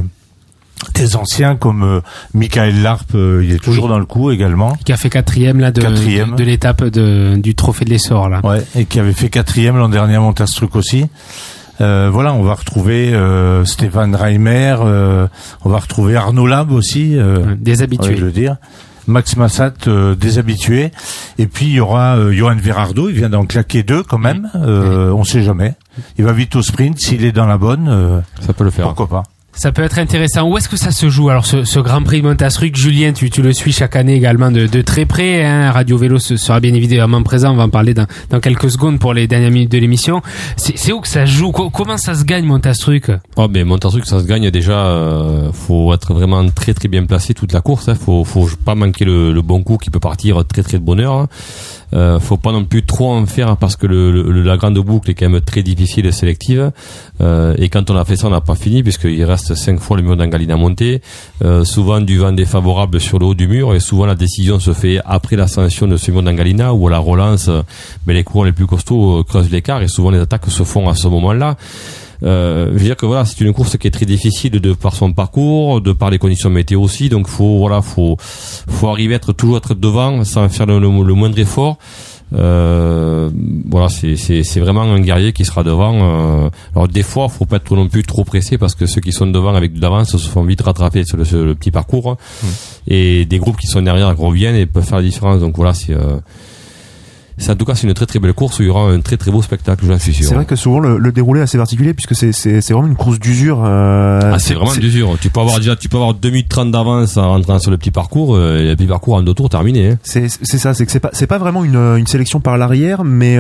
H: des anciens comme euh, Michael Larpe, euh, il est toujours oui. dans le coup également.
D: Qui a fait quatrième là de, quatrième. de, de l'étape de, du Trophée de l'Essor là.
H: Ouais, et qui avait fait quatrième l'an dernier à Montastruc aussi. Euh, voilà, on va retrouver euh, Stéphane Reimer, euh, on va retrouver Arnaud Lab aussi, euh,
D: des habitués,
H: je veux dire. Max Massat, euh, des habitués, et puis il y aura euh, Johan Verardo, il vient d'en claquer deux quand même. Euh, on sait jamais. Il va vite au sprint, s'il est dans la bonne, euh,
E: ça peut le faire.
H: Pourquoi pas.
D: Ça peut être intéressant. Où est-ce que ça se joue? Alors, ce, ce Grand Prix de Montastruc, Julien, tu, tu le suis chaque année également de, de très près. Hein. Radio Vélo sera bien évidemment présent. On va en parler dans, dans quelques secondes pour les dernières minutes de l'émission. C'est, c'est où que ça se joue? Comment ça se gagne, Montastruc?
E: Oh, ben Montastruc, ça se gagne déjà. Euh, faut être vraiment très très bien placé toute la course. Hein. Faut, faut pas manquer le, le bon coup qui peut partir très très de bonne heure. Hein. Euh, faut pas non plus trop en faire parce que le, le, la grande boucle est quand même très difficile et sélective. Euh, et quand on a fait ça, on n'a pas fini puisqu'il reste cinq fois le mur d'Angalina à monter. Euh, souvent du vent défavorable sur le haut du mur et souvent la décision se fait après l'ascension de ce mur d'Angalina où à la relance, ben, les coureurs les plus costauds creusent l'écart et souvent les attaques se font à ce moment-là. Euh, je veux dire que voilà, c'est une course qui est très difficile de par son parcours, de par les conditions météo aussi. Donc faut voilà, faut faut arriver à être toujours être devant sans faire le, le, le moindre effort. Euh, voilà, c'est c'est c'est vraiment un guerrier qui sera devant. Euh, alors des fois, faut pas être non plus trop pressé parce que ceux qui sont devant avec de l'avance se font vite rattraper sur le, sur le petit parcours. Mmh. Et des groupes qui sont derrière reviennent et peuvent faire la différence. Donc voilà, c'est euh, C'est, en tout cas, c'est une très très belle course où il y aura un très très beau spectacle, j'en suis sûr.
I: C'est vrai que souvent le, le déroulé est assez particulier puisque c'est, c'est, c'est vraiment une course d'usure. Euh,
E: ah, c'est, c'est vraiment c'est... d'usure. Tu peux avoir déjà, tu peux avoir deux minutes trente d'avance en rentrant sur le petit parcours, euh, et le petit parcours en deux tours terminé. Hein.
I: C'est, c'est ça, c'est que c'est pas, c'est pas vraiment une, une sélection par l'arrière, mais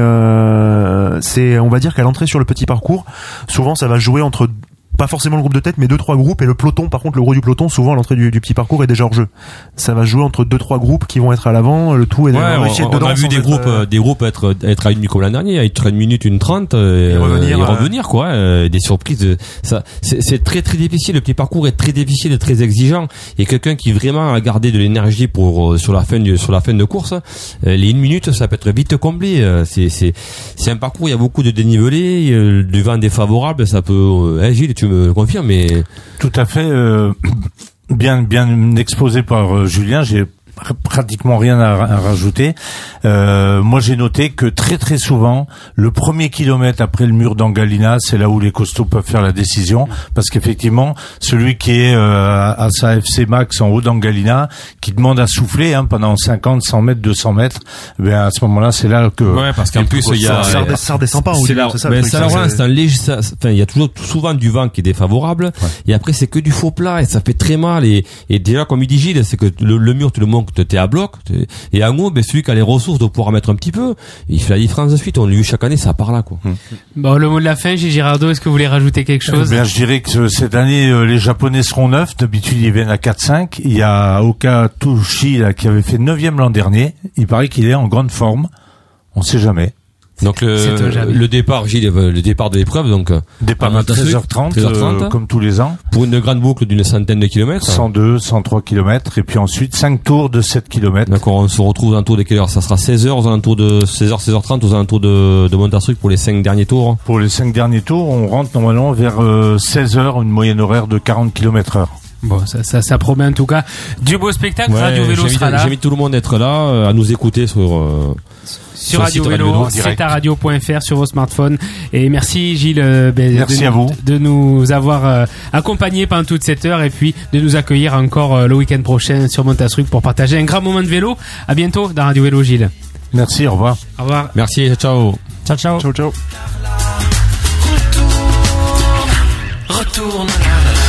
I: euh, c'est, on va dire qu'à l'entrée sur le petit parcours, souvent ça va jouer entre pas forcément le groupe de tête, mais deux trois groupes, et le peloton, par contre, le gros du peloton, souvent à l'entrée du, du petit parcours est déjà hors jeu. Ça va jouer entre deux trois groupes qui vont être à l'avant, le tout est
E: ouais, on, on, dedans. On a vu des groupes, euh... des groupes être, être à une comme l'an dernier, être à une minute, une trente, et, et revenir, euh, et revenir quoi, euh, des surprises, ça, c'est, c'est très très difficile, le petit parcours est très difficile et très exigeant, et quelqu'un qui vraiment a gardé de l'énergie pour, euh, sur la fin du, sur la fin de course, euh, les une minute, ça peut être vite comblé, euh, c'est, c'est, c'est un parcours, il y a beaucoup de dénivelé, euh, du vent défavorable, ça peut, euh, hein, Gilles, tu me confirmes, mais
H: tout à fait, euh, bien bien exposé par euh, Julien. J'ai pratiquement rien à, à rajouter. Euh, moi, j'ai noté que très très souvent, le premier kilomètre après le mur d'Angalina, c'est là où les costauds peuvent faire la décision, parce qu'effectivement, celui qui est euh, à sa F C Max en haut d'Angalina, qui demande à souffler hein, pendant cinquante, cent mètres, deux cents mètres, ben à ce moment-là, c'est là que
E: ouais, parce qu'en plus il y a
I: ça, ça redescend pas.
E: C'est là, c'est ça. Ben, ça, ça, c'est, c'est un léger. Ça, enfin, il y a toujours souvent du vent qui est défavorable, ouais. Et après c'est que du faux plat et ça fait très mal. Et, et déjà, comme il dit Gilles, c'est que le, le mur, tu le montes, t'es à bloc, t'es, et en haut, ben celui qui a les ressources de pouvoir mettre un petit peu, il fait la différence de suite. On l'a eu chaque année, ça part là, quoi.
D: Hum. Bon, le mot de la fin, Gilles Girardot, est-ce que vous voulez rajouter quelque chose?
H: Eh bien, je dirais que cette année, euh, les Japonais seront neufs. D'habitude, ils viennent à quatre cinq. Il y a Oka Touchi, là, qui avait fait neuvième l'an dernier. Il paraît qu'il est en grande forme. On sait jamais.
E: Donc le, le départ, Gilles, le départ de l'épreuve, donc
H: départ à treize heures trente, treize heures trente euh, comme tous les ans,
E: pour une grande boucle d'une centaine de kilomètres.
H: cent deux, cent trois kilomètres, et puis ensuite cinq tours de sept kilomètres.
E: D'accord, on se retrouve aux alentours de quelle heure? Ça sera seize heures, aux alentours de seize heures, seize heures trente, aux alentours de, de Montastruc pour les cinq derniers tours.
H: Pour les cinq derniers tours, on rentre normalement vers euh, seize heures, une moyenne horaire de quarante kilomètres heure.
D: Bon, ça, ça, ça promet en tout cas du beau spectacle.
E: Ouais,
D: Radio Vélo sera là.
E: J'invite tout le monde à être là, euh, à nous écouter sur euh,
D: sur, sur Radio Vélo, c'est à radio point f r sur vos smartphones. Et merci Gilles, euh, ben,
H: merci
D: de,
H: à vous
D: de nous avoir euh, accompagnés pendant toute cette heure et puis de nous accueillir encore euh, le week-end prochain sur Montastruc pour partager un grand moment de vélo. À bientôt dans Radio Vélo, Gilles.
H: Merci, au revoir.
D: Au revoir.
E: Merci, ciao.
F: Ciao, ciao.
I: Ciao, ciao.
C: Retourne, retourne.